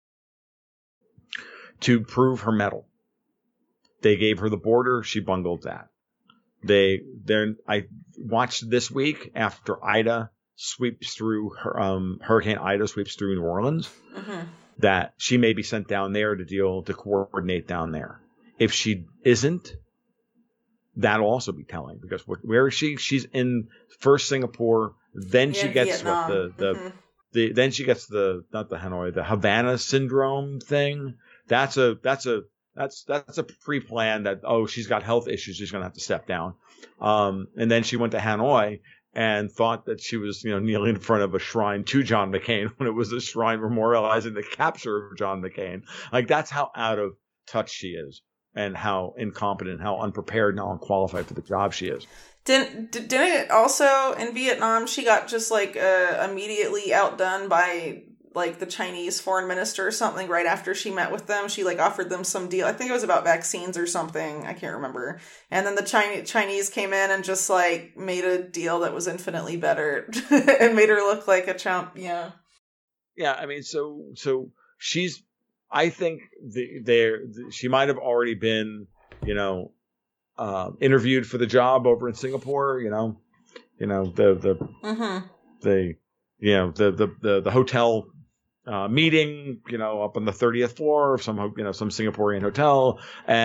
to prove her mettle. They gave her the border. She bungled that. They, then I watched this week after Ida sweeps through her, um, Hurricane Ida sweeps through New Orleans, mm-hmm. that she may be sent down there to deal, to coordinate down there. If she isn't, that'll also be telling because what, where is she? She's in first Singapore. Then yeah, she gets Vietnam. what the, the, mm-hmm. the, then she gets the, not the Hanoi, the Havana syndrome thing. That's a, that's a, that's, that's a pre-plan that, oh, she's got health issues. She's going to have to step down. Um, and then she went to Hanoi and thought that she was, you know, kneeling in front of a shrine to John McCain when it was a shrine memorializing the capture of John McCain. Like that's how out of touch she is and how incompetent, how unprepared and how unqualified for the job she is. Didn't, didn't it also in Vietnam, she got just like uh, immediately outdone by like the Chinese foreign minister or something right after she met with them. She like offered them some deal. I think it was about vaccines or something. I can't remember. And then the Chinese Chinese came in and just like made a deal that was infinitely better and made her look like a chump. Yeah. Yeah. I mean, so, so she's, I think the, there, the, she might have already been, you know, uh, interviewed for the job over in Singapore, you know, you know, the, the, mm-hmm. the, you know, the, the, the, the hotel, Uh, meeting, you know, up on the thirtieth floor of some, you know, some Singaporean hotel.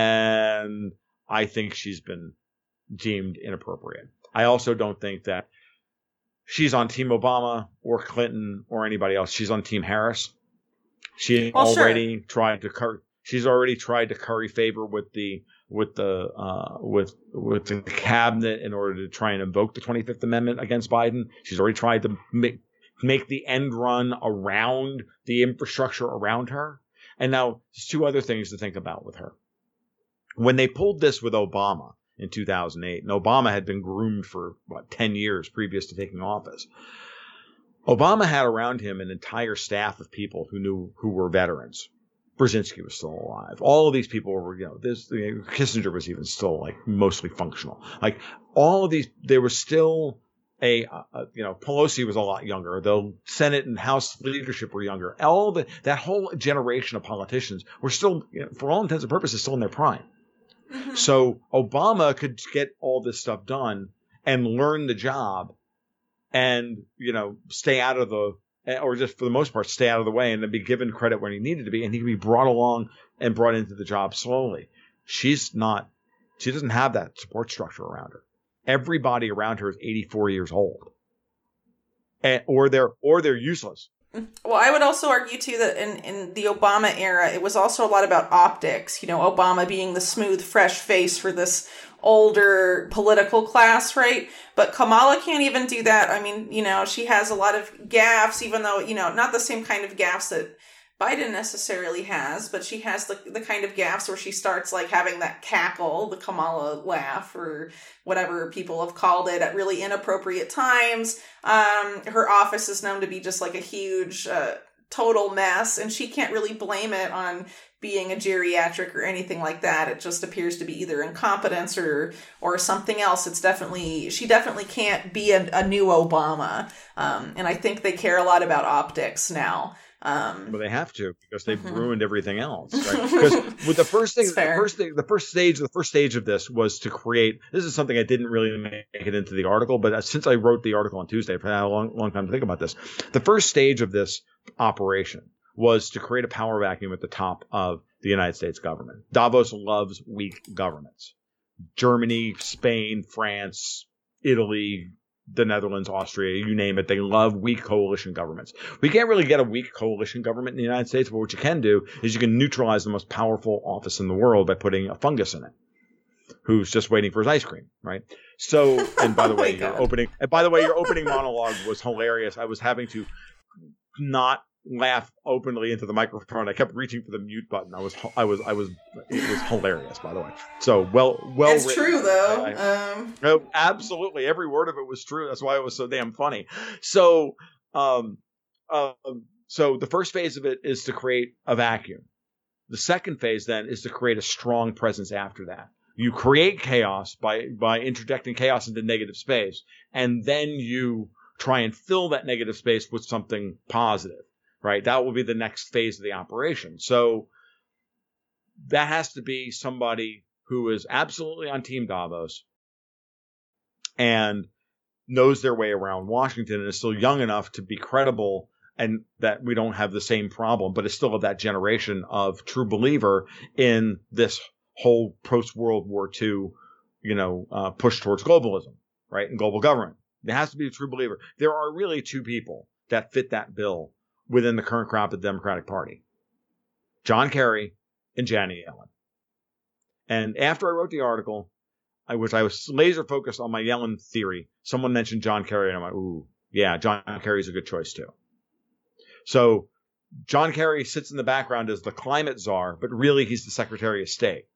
And I think she's been deemed inappropriate. I also don't think that she's on Team Obama or Clinton or anybody else. She's on Team Harris. She well, already sure. tried to cur- she's already tried to curry favor with the, with the, uh, with, with the cabinet in order to try and invoke the twenty-fifth Amendment against Biden. She's already tried to make, make the end run around the infrastructure around her. And now there's two other things to think about with her. When they pulled this with Obama in two thousand eight, and Obama had been groomed for what, ten years previous to taking office. Obama had around him an entire staff of people who knew, who were veterans. Brzezinski was still alive. All of these people were, you know, this, you know, Kissinger was even still like mostly functional. Like all of these, there was still A, uh, you know, Pelosi was a lot younger. The Senate and House leadership were younger. All the that whole generation of politicians were still, you know, for all intents and purposes, still in their prime. Mm-hmm. So Obama could get all this stuff done and learn the job, and you know, stay out of the, or just for the most part, stay out of the way, and then be given credit when he needed to be, and he could be brought along and brought into the job slowly. She's not. She doesn't have that support structure around her. Everybody around her is eighty-four years old, and, or they're or they're useless. Well, I would also argue too that in, in the Obama era, it was also a lot about optics. You know, Obama being the smooth, fresh face for this older political class, right? But Kamala can't even do that. I mean, you know, she has a lot of gaffes, even though, you know, not the same kind of gaffes that Biden necessarily has, but she has the the kind of gaffes where she starts like having that cackle, the Kamala laugh, or whatever people have called it, at really inappropriate times. Um, her office is known to be just like a huge, uh, total mess, and she can't really blame it on being a geriatric or anything like that. It just appears to be either incompetence or or something else. It's definitely, she definitely can't be a, a new Obama. Um, and I think they care a lot about optics now. Um, well, they have to, because they've mm-hmm. ruined everything else. Right? Because with the first thing, the first thing, the first stage, the first stage of this was to create. This is something I didn't really make it into the article, but since I wrote the article on Tuesday, I've had a long, long time to think about this. The first stage of this operation was to create a power vacuum at the top of the United States government. Davos loves weak governments. Germany, Spain, France, Italy, the Netherlands, Austria, you name it. They love weak coalition governments. We can't really get a weak coalition government in the United States, but what you can do is you can neutralize the most powerful office in the world by putting a fungus in it, who's just waiting for his ice cream, right? So, and by the way, your opening, and by the way, your opening monologue was hilarious. I was having to not laugh openly into the microphone. I kept reaching for the mute button. I was, I was, I was, it was hilarious, by the way. So well, well, it's written. True though. I, I, um, no, absolutely. Every word of it was true. That's why it was so damn funny. So, um, um, so the first phase of it is to create a vacuum. The second phase then is to create a strong presence after that. You create chaos by, by interjecting chaos into negative space, and then you try and fill that negative space with something positive. Right, that will be the next phase of the operation. So that has to be somebody who is absolutely on Team Davos and knows their way around Washington and is still young enough to be credible, and that we don't have the same problem, but is still of that generation of true believer in this whole post-World War Two, you know, uh, push towards globalism, right, and global government. There has to be a true believer. There are really two people that fit that bill within the current crop of the Democratic Party: John Kerry and Janet Yellen. And after I wrote the article, I was I was laser focused on my Yellen theory. Someone mentioned John Kerry, and I'm like, ooh, yeah, John Kerry's a good choice too. So John Kerry sits in the background as the climate czar, but really he's the Secretary of State.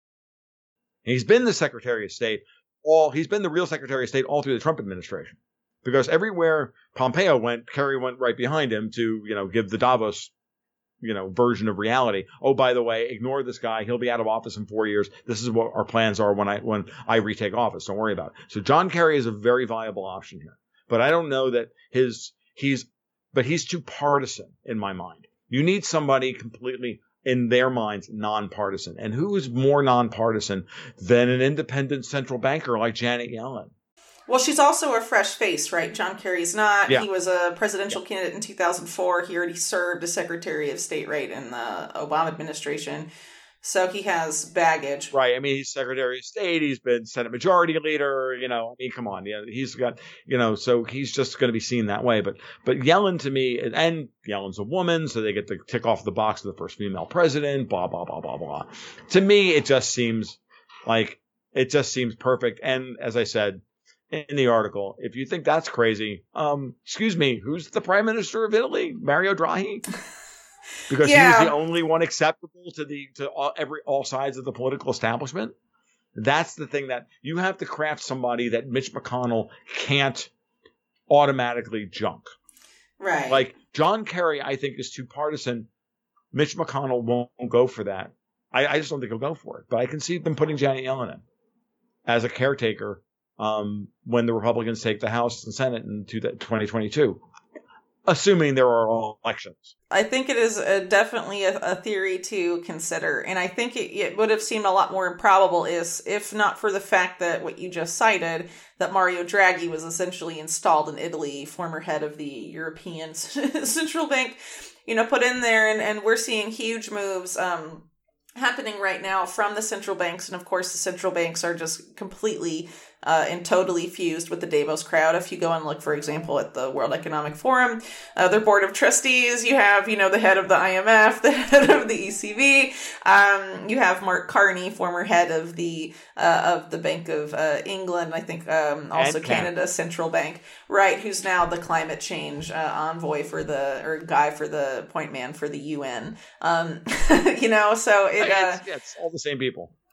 And he's been the Secretary of State all he's been the real Secretary of State all through the Trump administration. Because everywhere Pompeo went, Kerry went right behind him to, you know, give the Davos, you know, version of reality. Oh, by the way, ignore this guy. He'll be out of office in four years. This is what our plans are when I when I retake office. Don't worry about it. So John Kerry is a very viable option here. But I don't know that his he's but he's too partisan in my mind. You need somebody completely, in their minds, nonpartisan. And who is more nonpartisan than an independent central banker like Janet Yellen? Well, she's also a fresh face, right? John Kerry's not. Yeah. He was a presidential yeah. candidate in two thousand four. He already served as Secretary of State, right, in the Obama administration. So he has baggage. Right. I mean, he's Secretary of State. He's been Senate Majority Leader. You know, I mean, come on. Yeah, he's got, you know, so he's just going to be seen that way. But but Yellen, to me, and Yellen's a woman, so they get to tick off the box of the first female president, blah, blah, blah, blah, blah. To me, it just seems like, it just seems perfect. And as I said in the article, if you think that's crazy, um, excuse me, who's the Prime Minister of Italy? Mario Draghi? Because yeah. he's the only one acceptable to the to all, every all sides of the political establishment. That's the thing, that you have to craft somebody that Mitch McConnell can't automatically junk. Right. Like John Kerry, I think, is too partisan. Mitch McConnell won't go for that. I, I just don't think he'll go for it. But I can see them putting Janet Yellen in as a caretaker um, when the Republicans take the House and Senate in twenty twenty-two. Assuming there are elections. I think it is a, definitely a, a theory to consider. And I think it, it would have seemed a lot more improbable is, if not for the fact that what you just cited, that Mario Draghi was essentially installed in Italy, former head of the European Central Bank, you know, put in there. And, and we're seeing huge moves um, happening right now from the central banks. And of course, the central banks are just completely Uh, and totally fused with the Davos crowd. If you go and look, for example, at the World Economic Forum, uh, their board of trustees, you have, you know, the head of the I M F, the head of the E C B. Um, you have Mark Carney, former head of the uh, of the Bank of uh, England, I think, um, also and Canada's central bank, right? Who's now the climate change uh, envoy for the or guy for the point man for the U N. Um, you know, so it uh, it's, yeah, it's all the same people.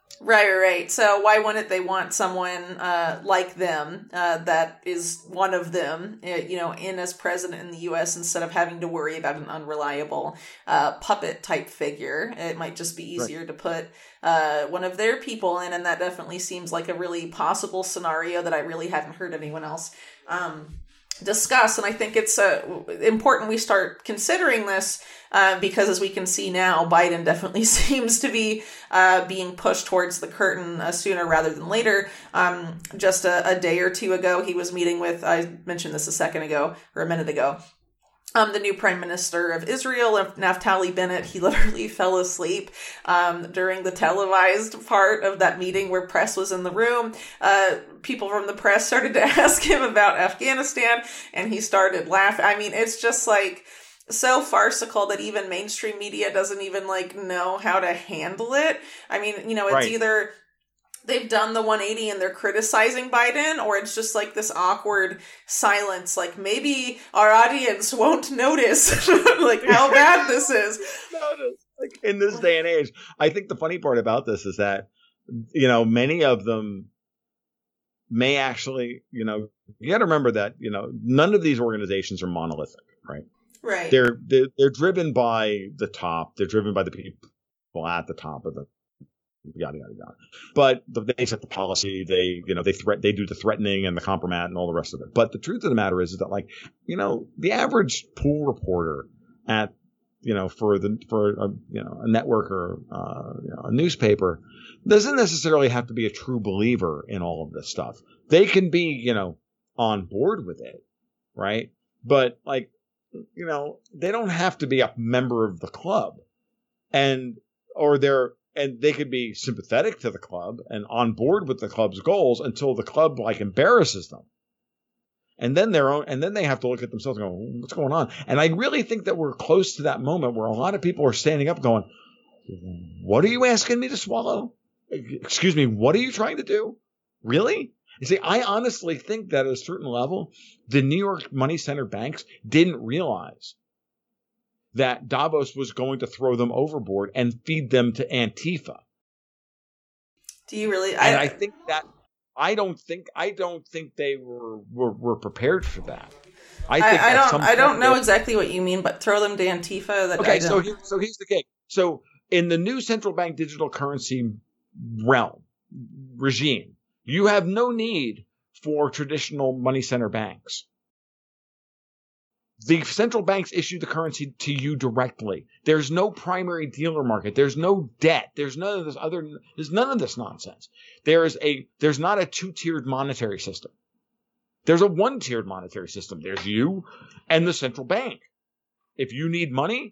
Right, right. So why wouldn't they want someone uh, like them uh, that is one of them, uh, you know, in as president in the U S instead of having to worry about an unreliable uh, puppet type figure? It might just be easier right. to put uh, one of their people in, and that definitely seems like a really possible scenario that I really haven't heard anyone else um, discuss. And I think it's uh, important we start considering this uh, because, as we can see now, Biden definitely seems to be uh, being pushed towards the curtain uh, sooner rather than later. Um, just a, a day or two ago, he was meeting with, I mentioned this a second ago or a minute ago, Um, the new prime minister of Israel, Naftali Bennett. He literally fell asleep um, during the televised part of that meeting where press was in the room. Uh, people from the press started to ask him about Afghanistan, and he started laughing. I mean, it's just like so farcical that even mainstream media doesn't even like know how to handle it. I mean, you know, it's right. either they've done the one eighty and they're criticizing Biden, or it's just like this awkward silence. Like maybe our audience won't notice like how bad this is. Notice. Like in this day and age, I think the funny part about this is that, you know, many of them may actually, you know, you got to remember that, you know, none of these organizations are monolithic, right? Right. They're, they're, they're driven by the top. They're driven by the people at the top of the yada yada yada. But they set the policy. They, you know, they threat. They do the threatening and the compromat and all the rest of it. But the truth of the matter is, is that, like, you know, the average pool reporter at, you know, for the for a, you know a network or uh, you know, a newspaper doesn't necessarily have to be a true believer in all of this stuff. They can be, you know, on board with it, right? But like, you know, they don't have to be a member of the club, and or they're. And they could be sympathetic to the club and on board with the club's goals until the club like embarrasses them. And then their own, and then they have to look at themselves and go, what's going on? And I really think that we're close to that moment where a lot of people are standing up going, what are you asking me to swallow? Excuse me, what are you trying to do? Really? You see, I honestly think that at a certain level, the New York money center banks didn't realize that Davos was going to throw them overboard and feed them to Antifa. Do you really? I, and I think that I don't think I don't think they were were, were prepared for that. I, think I, I don't I don't know exactly what you mean, but throw them to Antifa. That okay, I so here, so here's the case. So in the new central bank digital currency realm regime, you have no need for traditional money center banks. The central banks issue the currency to you directly. There's no primary dealer market. There's no debt. There's none of this other, there's none of this nonsense. There is a, there's not a two-tiered monetary system. There's a one-tiered monetary system. There's you and the central bank. If you need money,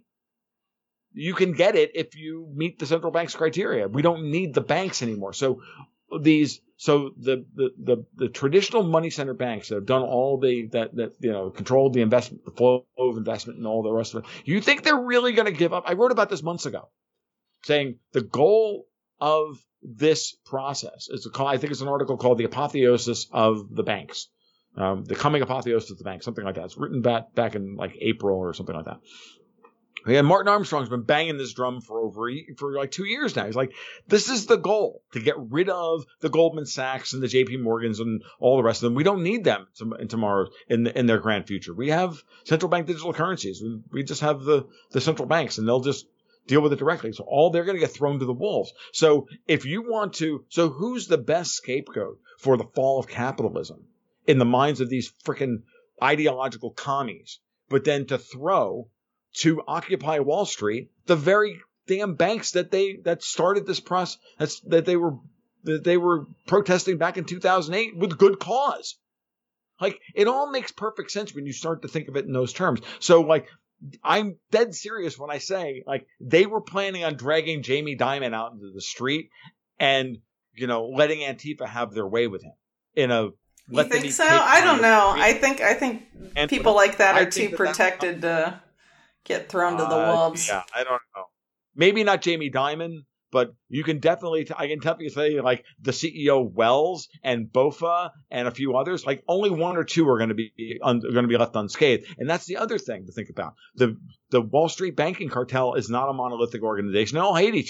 you can get it if you meet the central bank's criteria. We don't need the banks anymore. So these, so the, the, the, the traditional money center banks that have done all the, that, that, you know, controlled the investment, the flow of investment and all the rest of it. You think they're really going to give up? I wrote about this months ago saying the goal of this process is to call, I think it's an article called The Apotheosis of the Banks. Um, the coming apotheosis of the bank, something like that. It's written back, back in like April or something like that. Yeah, Martin Armstrong's been banging this drum for over for like two years now. He's like, this is the goal, to get rid of the Goldman Sachs and the J P Morgans and all the rest of them. We don't need them in tomorrow in the, in their grand future. We have central bank digital currencies. We, we just have the, the central banks, and they'll just deal with it directly. So all they're going to get thrown to the wolves. So if you want to, so who's the best scapegoat for the fall of capitalism in the minds of these freaking ideological commies? But then to throw to Occupy Wall Street, the very damn banks that they that started this process, that's that they were that they were protesting back in two thousand eight with good cause. Like, it all makes perfect sense when you start to think of it in those terms. So, like, I'm dead serious when I say, like, they were planning on dragging Jamie Dimon out into the street and, you know, letting Antifa have their way with him in a. You think so? I don't know. I think I think and people like that are too that protected to get thrown uh, to the wolves. Yeah, I don't know. Maybe not Jamie Dimon, but you can definitely, t- I can definitely say, like, the C E O Wells and Bofa and a few others, like, only one or two are going to be un- going to be left unscathed. And that's the other thing to think about. The the Wall Street banking cartel is not a monolithic organization. They all hate each other.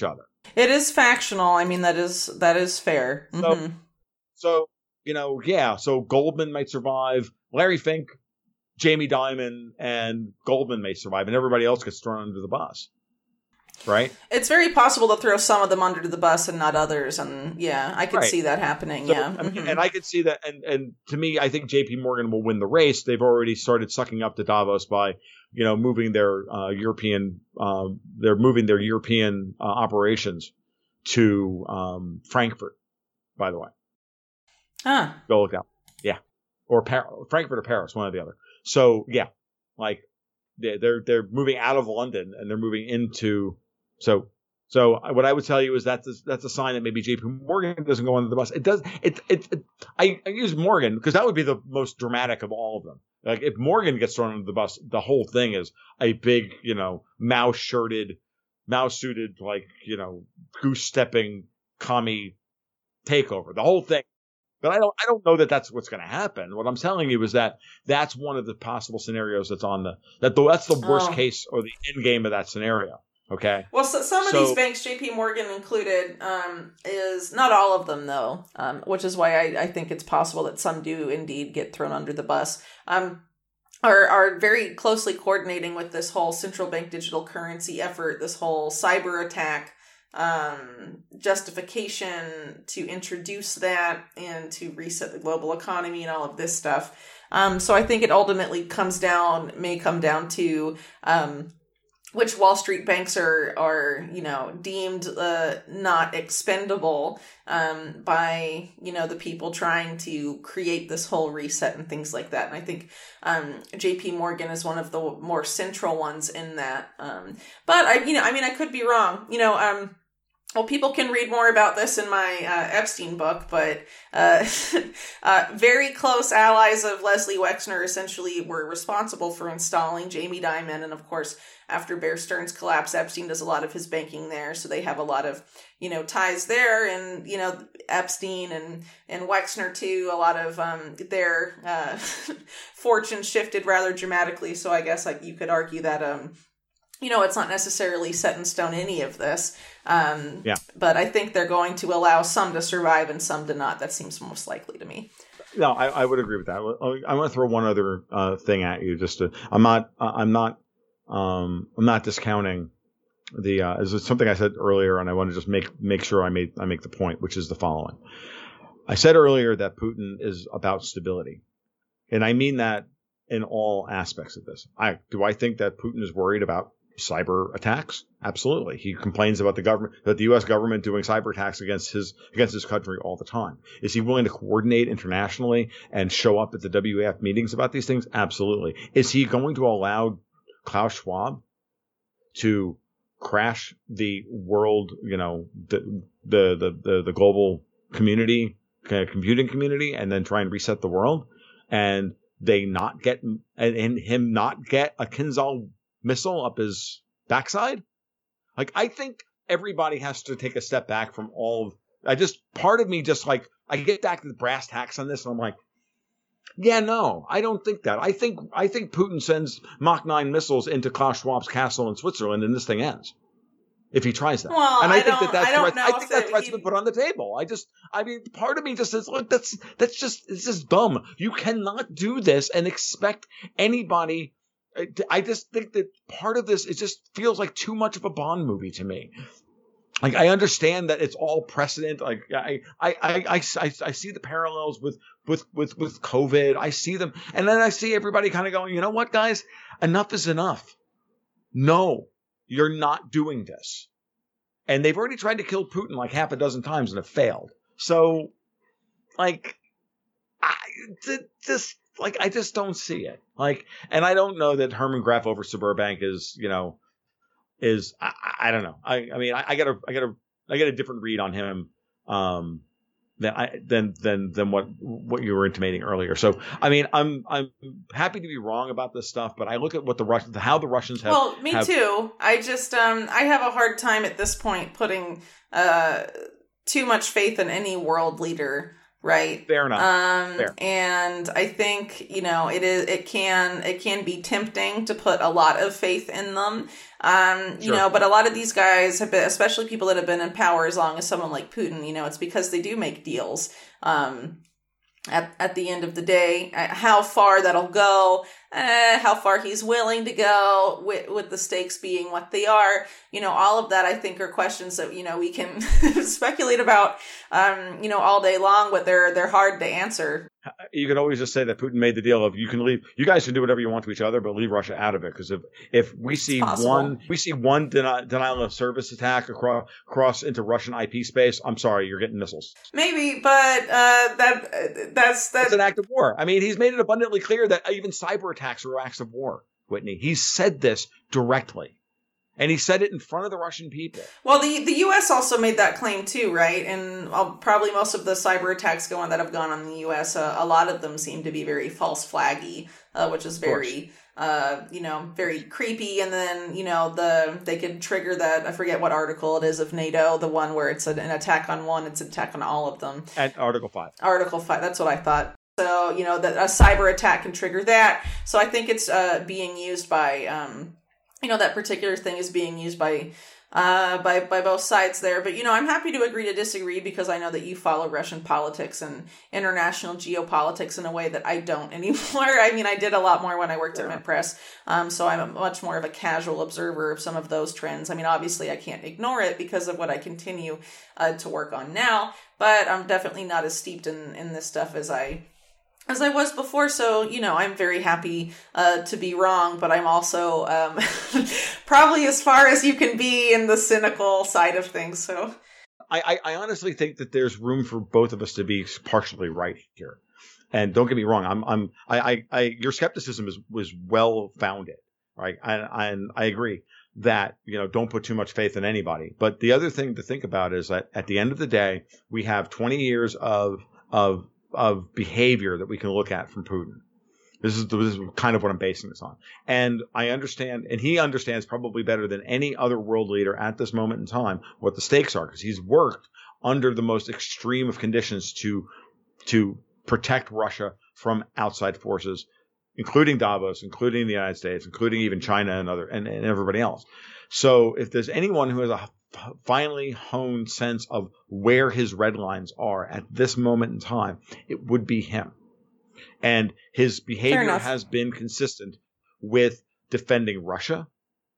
It is factional. I mean, that is that is fair. So, mm-hmm. so you know, yeah. So Goldman might survive. Larry Fink, Jamie Dimon, and Goldman may survive, and everybody else gets thrown under the bus. Right? It's very possible to throw some of them under the bus and not others, and yeah, I could right. see that happening. So, yeah, I mean, mm-hmm. and I could see that. And and to me, I think J P Morgan will win the race. They've already started sucking up to Davos by, you know, moving their uh, European. Uh, they're moving their European uh, operations to um, Frankfurt. By the way, huh? Go look out. Yeah, or Par- Frankfurt or Paris, one or the other. So yeah, like they're they're moving out of London and they're moving into. So, so what I would tell you is that that's, that's a sign that maybe J P Morgan doesn't go under the bus. It does. It. It. it I, I use Morgan because that would be the most dramatic of all of them. Like if Morgan gets thrown under the bus, the whole thing is a big, you know, mouse shirted, mouse suited, like you know, goose stepping commie takeover. The whole thing. But I don't. I don't know that that's what's going to happen. What I'm telling you is that that's one of the possible scenarios that's on the that the, that's the worst oh. case or the end game of that scenario. Okay. Well, so, some of so, these banks, J P Morgan included, um, is not all of them though, um, which is why I, I think it's possible that some do indeed get thrown under the bus. Um, are are very closely coordinating with this whole central bank digital currency effort, this whole cyber attack, um, justification to introduce that and to reset the global economy and all of this stuff. Um, so I think it ultimately comes down, may come down to, um, which Wall Street banks are, are you know, deemed uh, not expendable um, by, you know, the people trying to create this whole reset and things like that. And I think um, J P Morgan is one of the more central ones in that. Um, but, I, you know, I mean, I could be wrong. You know, um, well, people can read more about this in my uh, Epstein book, but uh, uh, very close allies of Leslie Wexner essentially were responsible for installing Jamie Dimon. And of course, after Bear Stearns collapse, Epstein does a lot of his banking there. So they have a lot of, you know, ties there. And, you know, Epstein and, and Wexner too, a lot of um, their uh, fortunes shifted rather dramatically. So I guess like you could argue that, um, you know, it's not necessarily set in stone, any of this. Um, yeah. But I think they're going to allow some to survive and some to not. That seems most likely to me. No, I, I would agree with that. I want to throw one other uh, thing at you. Just to, I'm not, I'm not, um, I'm not discounting the. Uh, is something I said earlier, and I want to just make make sure I made I make the point, which is the following. I said earlier that Putin is about stability, and I mean that in all aspects of this. I do I think that Putin is worried about cyber attacks? Absolutely. He complains about the government, that the U S government doing cyber attacks against his against his country all the time. Is he willing to coordinate internationally and show up at the W E F meetings about these things? Absolutely. Is he going to allow Klaus Schwab to crash the world, you know, the the the the, the global community, uh, computing community, and then try and reset the world, and they not get and, and him not get a Kinzhal missile up his backside? Like, I think everybody has to take a step back from all of, I just, part of me just like, I get back to the brass tacks on this and I'm like, yeah, no, I don't think that. I think, I think Putin sends Mach nine missiles into Klaus Schwab's castle in Switzerland and this thing ends. If he tries that. Well, and I, I think that that's, I threat, I think that that threat's he... been put on the table. I just, I mean, part of me just says, look, that's, that's just, it's just dumb. You cannot do this and expect anybody. I just think that part of this, it just feels like too much of a Bond movie to me. Like, I understand that it's all precedent. Like, I, I, I, I, I, I see the parallels with, with, with, with COVID. I see them. And then I see everybody kind of going, you know what, guys, enough is enough. No, you're not doing this. And they've already tried to kill Putin like half a dozen times and have failed. So, like, I, this, like, I just don't see it. Like, and I don't know that Herman Graf over Sberbank is, you know, is, I, I don't know. I, I mean, I, I got a, I got a, I got a different read on him, um, than I, than, than, than what, what you were intimating earlier. So, I mean, I'm, I'm happy to be wrong about this stuff, but I look at what the Russians, how the Russians have. Well, me have, too. I just, um, I have a hard time at this point putting, uh, too much faith in any world leader right? Fair enough. Um, Fair. And I think, you know, it is, it can, it can be tempting to put a lot of faith in them. Um, you Sure. know, but a lot of these guys have been, especially people that have been in power as long as someone like Putin, you know, it's because they do make deals. Um, at, at the end of the day, how far that'll go, eh, how far he's willing to go with, with the stakes being what they are, you know, all of that I think are questions that, you know, we can speculate about, um, you know, all day long, but they're, they're hard to answer. You could always just say that Putin made the deal of you can leave, you guys can do whatever you want to each other, but leave Russia out of it. Because if, if we see one, we see one deni- denial of service attack across, across into Russian I P space, I'm sorry, you're getting missiles. Maybe, but uh, that that's that's an act of war. I mean, he's made it abundantly clear that even cyber attacks are acts of war, Whitney. He's said this directly. And he said it in front of the Russian people. Well, the, the U S also made that claim too, right? And uh, probably most of the cyber attacks going that have gone on the U S, uh, a lot of them seem to be very false flaggy, uh, which is very, uh, you know, very creepy. And then, you know, the they could trigger that, I forget what article it is of NATO, the one where it's an, an attack on one, it's an attack on all of them. And Article five. Article five, that's what I thought. So, you know, that a cyber attack can trigger that. So I think it's uh, being used by... Um, you know, that particular thing is being used by, uh, by, by both sides there. But, you know, I'm happy to agree to disagree because I know that you follow Russian politics and international geopolitics in a way that I don't anymore. I mean, I did a lot more when I worked yeah. at MintPress. Um, so I'm a much more of a casual observer of some of those trends. I mean, obviously I can't ignore it because of what I continue uh, to work on now, but I'm definitely not as steeped in, in this stuff as I As I was before, so, you know, I'm very happy uh, to be wrong, but I'm also um, probably as far as you can be in the cynical side of things, so... I, I honestly think that there's room for both of us to be partially right here. And don't get me wrong, I'm I'm I I, I your skepticism is was well founded, right? And, and I agree that, you know, don't put too much faith in anybody. But the other thing to think about is that at the end of the day, we have twenty years of of of behavior that we can look at from Putin. This is, this is kind of what I'm basing this on. And I understand, and he understands probably better than any other world leader at this moment in time what the stakes are, because he's worked under the most extreme of conditions to, to protect Russia from outside forces, including Davos, including the United States, including even China and other, and, and everybody else. So if there's anyone who has a finely honed sense of where his red lines are at this moment in time, it would be him. And his behavior has been consistent with defending Russia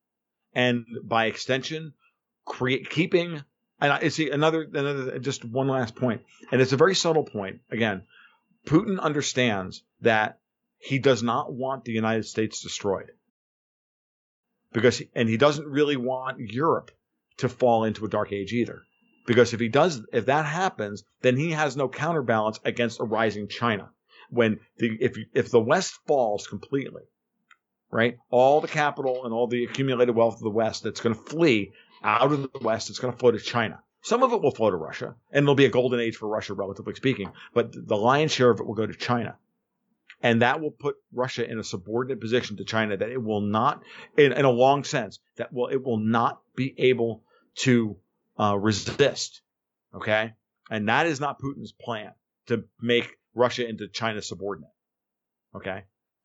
and by extension, create, keeping, and I see another, another, just one last point. And it's a very subtle point. Again, Putin understands that he does not want the United States destroyed because, and he doesn't really want Europe to fall into a dark age either. Because if he does, if that happens, then he has no counterbalance against a rising China. When the, if, if the West falls completely, right, all the capital and all the accumulated wealth of the West that's going to flee out of the West, it's going to flow to China. Some of it will flow to Russia, and it'll be a golden age for Russia, relatively speaking, but the lion's share of it will go to China. And that will put Russia in a subordinate position to China that it will not, in, in a long sense, that will, it will not be able to uh, resist. Okay. And that is not Putin's plan, to make Russia into China's subordinate. Okay.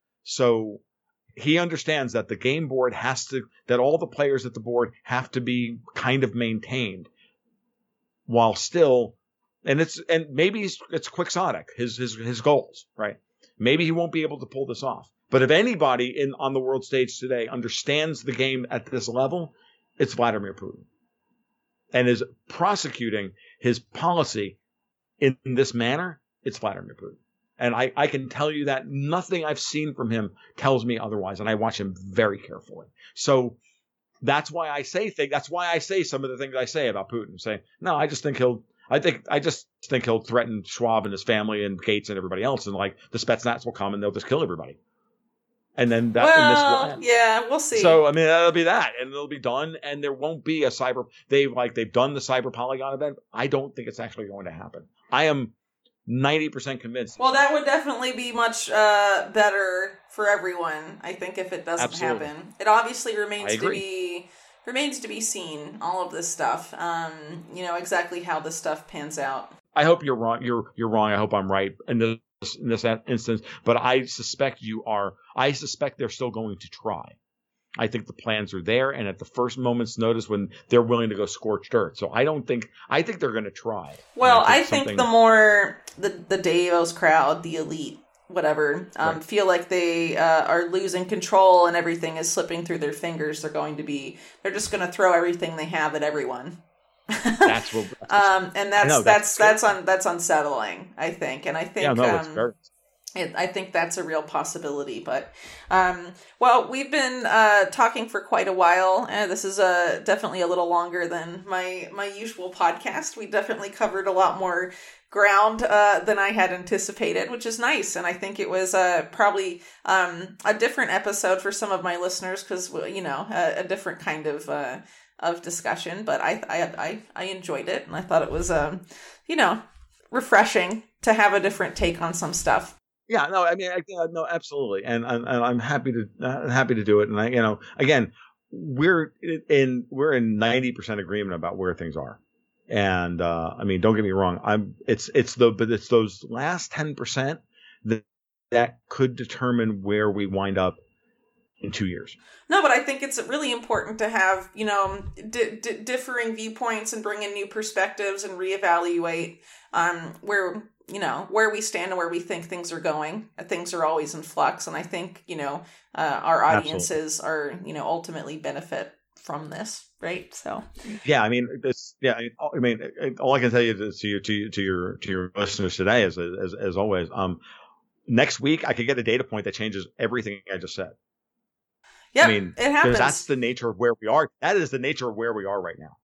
So he understands that the game board has to, that all the players at the board have to be kind of maintained while still, and it's, and maybe it's, it's quixotic, his, his, his goals, right? Maybe he won't be able to pull this off. But if anybody in, on the world stage today understands the game at this level, it's Vladimir Putin. And is prosecuting his policy in this manner, it's Vladimir Putin. And I, I can tell you that nothing I've seen from him tells me otherwise. And I watch him very carefully. So that's why I say things, that's why I say some of the things I say about Putin. Say, no, I just think he'll, I think, I just think he'll threaten Schwab and his family and Gates and everybody else. And like the Spetsnaz will come and they'll just kill everybody. And then that, well, and this will end. Yeah, we'll see. So, I mean, that'll be that, and it'll be done, and there won't be a cyber, they like, they've done the cyber Polygon event. I don't think it's actually going to happen. I am ninety percent convinced. Well, that would definitely be much uh, better for everyone, I think, if it doesn't Absolutely. happen. It obviously remains to be, remains to be seen, all of this stuff, um, you know, exactly how this stuff pans out. I hope you're wrong. You're you're wrong. I hope I'm right in this in this instance. But I suspect you are. I suspect they're still going to try. I think the plans are there, and at the first moment's notice, when they're willing to go scorched earth. So I don't think. I think they're going to try. Well, I think, I think something... the more the the Davos crowd, the elite, whatever, um, right. feel like they uh, are losing control and everything is slipping through their fingers, they're going to be. They're just going to throw everything they have at everyone. That's what. That's um, and that's know, that's that's that's, un, that's unsettling. I think, and I think. Yeah, no, um, it's very. It, I think that's a real possibility, but, um, well, we've been, uh, talking for quite a while, and this is, uh, definitely a little longer than my, my usual podcast. We definitely covered a lot more ground, uh, than I had anticipated, which is nice, and I think it was, uh, probably, um, a different episode for some of my listeners, because, you know, a, a different kind of, uh, of discussion, but I, I, I, I enjoyed it, and I thought it was, um, you know, refreshing to have a different take on some stuff. Yeah, no, I mean, I, no, absolutely, and, and, and I'm happy to uh, happy to do it. And I, you know, again, we're in we're in ninety percent agreement about where things are. And uh, I mean, don't get me wrong, I'm it's it's the but it's those last ten percent that that could determine where we wind up in two years. No, but I think it's really important to have, you know, di- di- differing viewpoints and bring in new perspectives and reevaluate um, where. you know, where we stand and where we think things are going. Things are always in flux. And I think, you know, uh, our audiences Absolutely. are, you know, ultimately benefit from this. Right. So, yeah, I mean, this, yeah, I mean, all I can tell you to, to, your, to, your, to your, to your listeners today is, as, as always, um, next week I could get a data point that changes everything I just said. Yeah, I mean, it happens. That's the nature of where we are. That is the nature of where we are right now.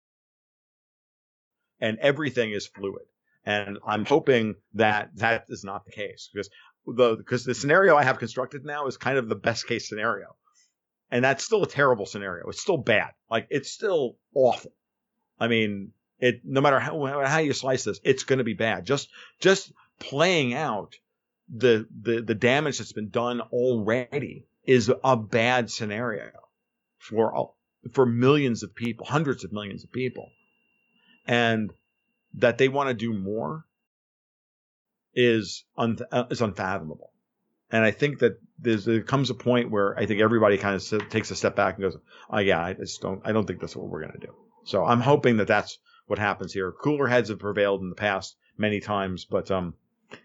And everything is fluid. And I'm hoping that that is not the case, because the because the scenario I have constructed now is kind of the best case scenario, and that's still a terrible scenario. It's still bad, like it's still awful. I mean, it no matter how how you slice this, it's going to be bad. Just just playing out the the the damage that's been done already is a bad scenario for for millions of people, hundreds of millions of people, and that they want to do more is un- is unfathomable. And I think that there's, there comes a point where I think everybody kind of takes a step back and goes, oh yeah, I just don't, I don't think that's what we're going to do. So I'm hoping that that's what happens here. Cooler heads have prevailed in the past many times, but, um,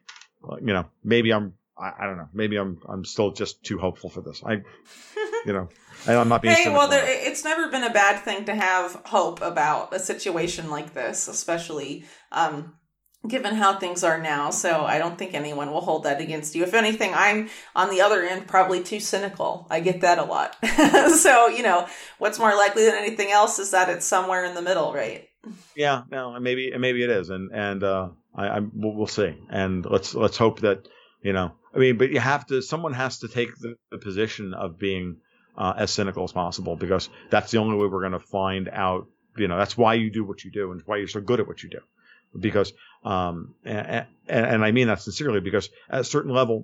you know, maybe I'm, I, I don't know, maybe I'm, I'm still just too hopeful for this. I, you know, I'm not being. Hey, well, there, it's never been a bad thing to have hope about a situation like this, especially um, given how things are now. So I don't think anyone will hold that against you. If anything, I'm on the other end, probably too cynical. I get that a lot. So, you know, what's more likely than anything else is that it's somewhere in the middle, right? Yeah, no, maybe maybe it is, and and uh, I, I we'll, we'll see, and let's let's hope that, you know, I mean, but you have to. Someone has to take the, the position of being Uh, as cynical as possible, because that's the only way we're going to find out, you know, that's why you do what you do and why you're so good at what you do. Because, um, and, and, and I mean that sincerely, because at a certain level,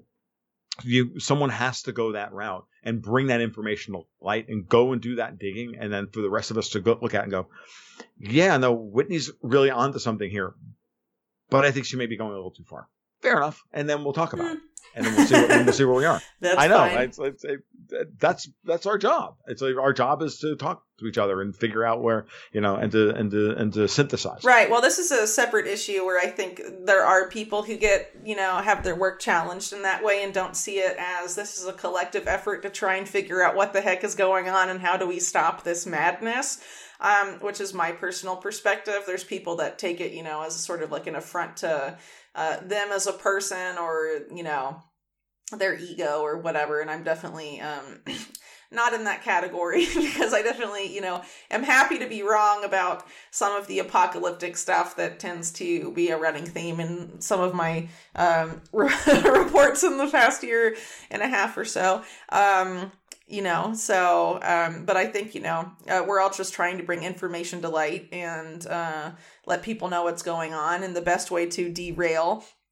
you, someone has to go that route and bring that information to light and go and do that digging. And then for the rest of us to go look at and go, yeah, no, Whitney's really onto something here, but I think she may be going a little too far. Fair enough. And then we'll talk about it. And then we'll see, what, we'll see where we are. That's I know. fine. It's, it's, it, that's that's our job. It's like our job is to talk to each other and figure out where, you know, and to and to and to synthesize. Right. Well, this is a separate issue where I think there are people who get, you know, have their work challenged in that way and don't see it as this is a collective effort to try and figure out what the heck is going on and how do we stop this madness. Um, which is my personal perspective. There's people that take it, you know, as a sort of like an affront to uh, them as a person, or, you know, their ego or whatever. And I'm definitely um, not in that category, because I definitely, you know, am happy to be wrong about some of the apocalyptic stuff that tends to be a running theme in some of my um, reports in the past year and a half or so. Um, You know, so, um, but I think, you know, uh, we're all just trying to bring information to light and uh, let people know what's going on. And the best way to derail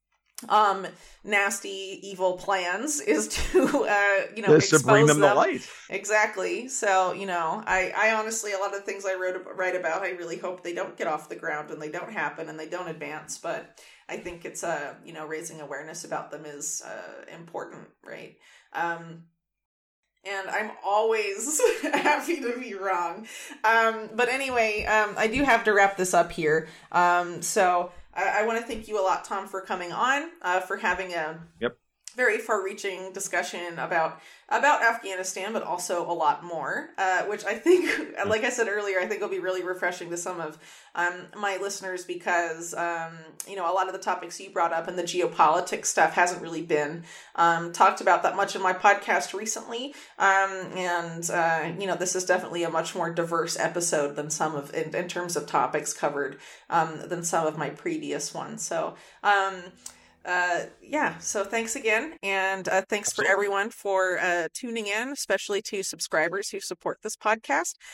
um nasty evil plans is to uh you know Just expose to bring them, them to light. Exactly. So you know I I honestly, a lot of the things I wrote write about, I really hope they don't get off the ground and they don't happen and they don't advance, but I think it's uh you know raising awareness about them is uh important, right? um And I'm always happy to be wrong. Um, but anyway, um, I do have to wrap this up here. Um, so I, I want to thank you a lot, Tom, for coming on, uh, for having a Yep. very far-reaching discussion about about Afghanistan, but also a lot more, uh, which I think, like I said earlier, I think will be really refreshing to some of um, my listeners because, um, you know, a lot of the topics you brought up and the geopolitics stuff hasn't really been um, talked about that much in my podcast recently. Um, and, uh, you know, this is definitely a much more diverse episode than some of, in, in terms of topics covered, um, than some of my previous ones. So, um, Uh, yeah, so thanks again. And uh, thanks Absolutely. for everyone for uh, tuning in, especially to subscribers who support this podcast.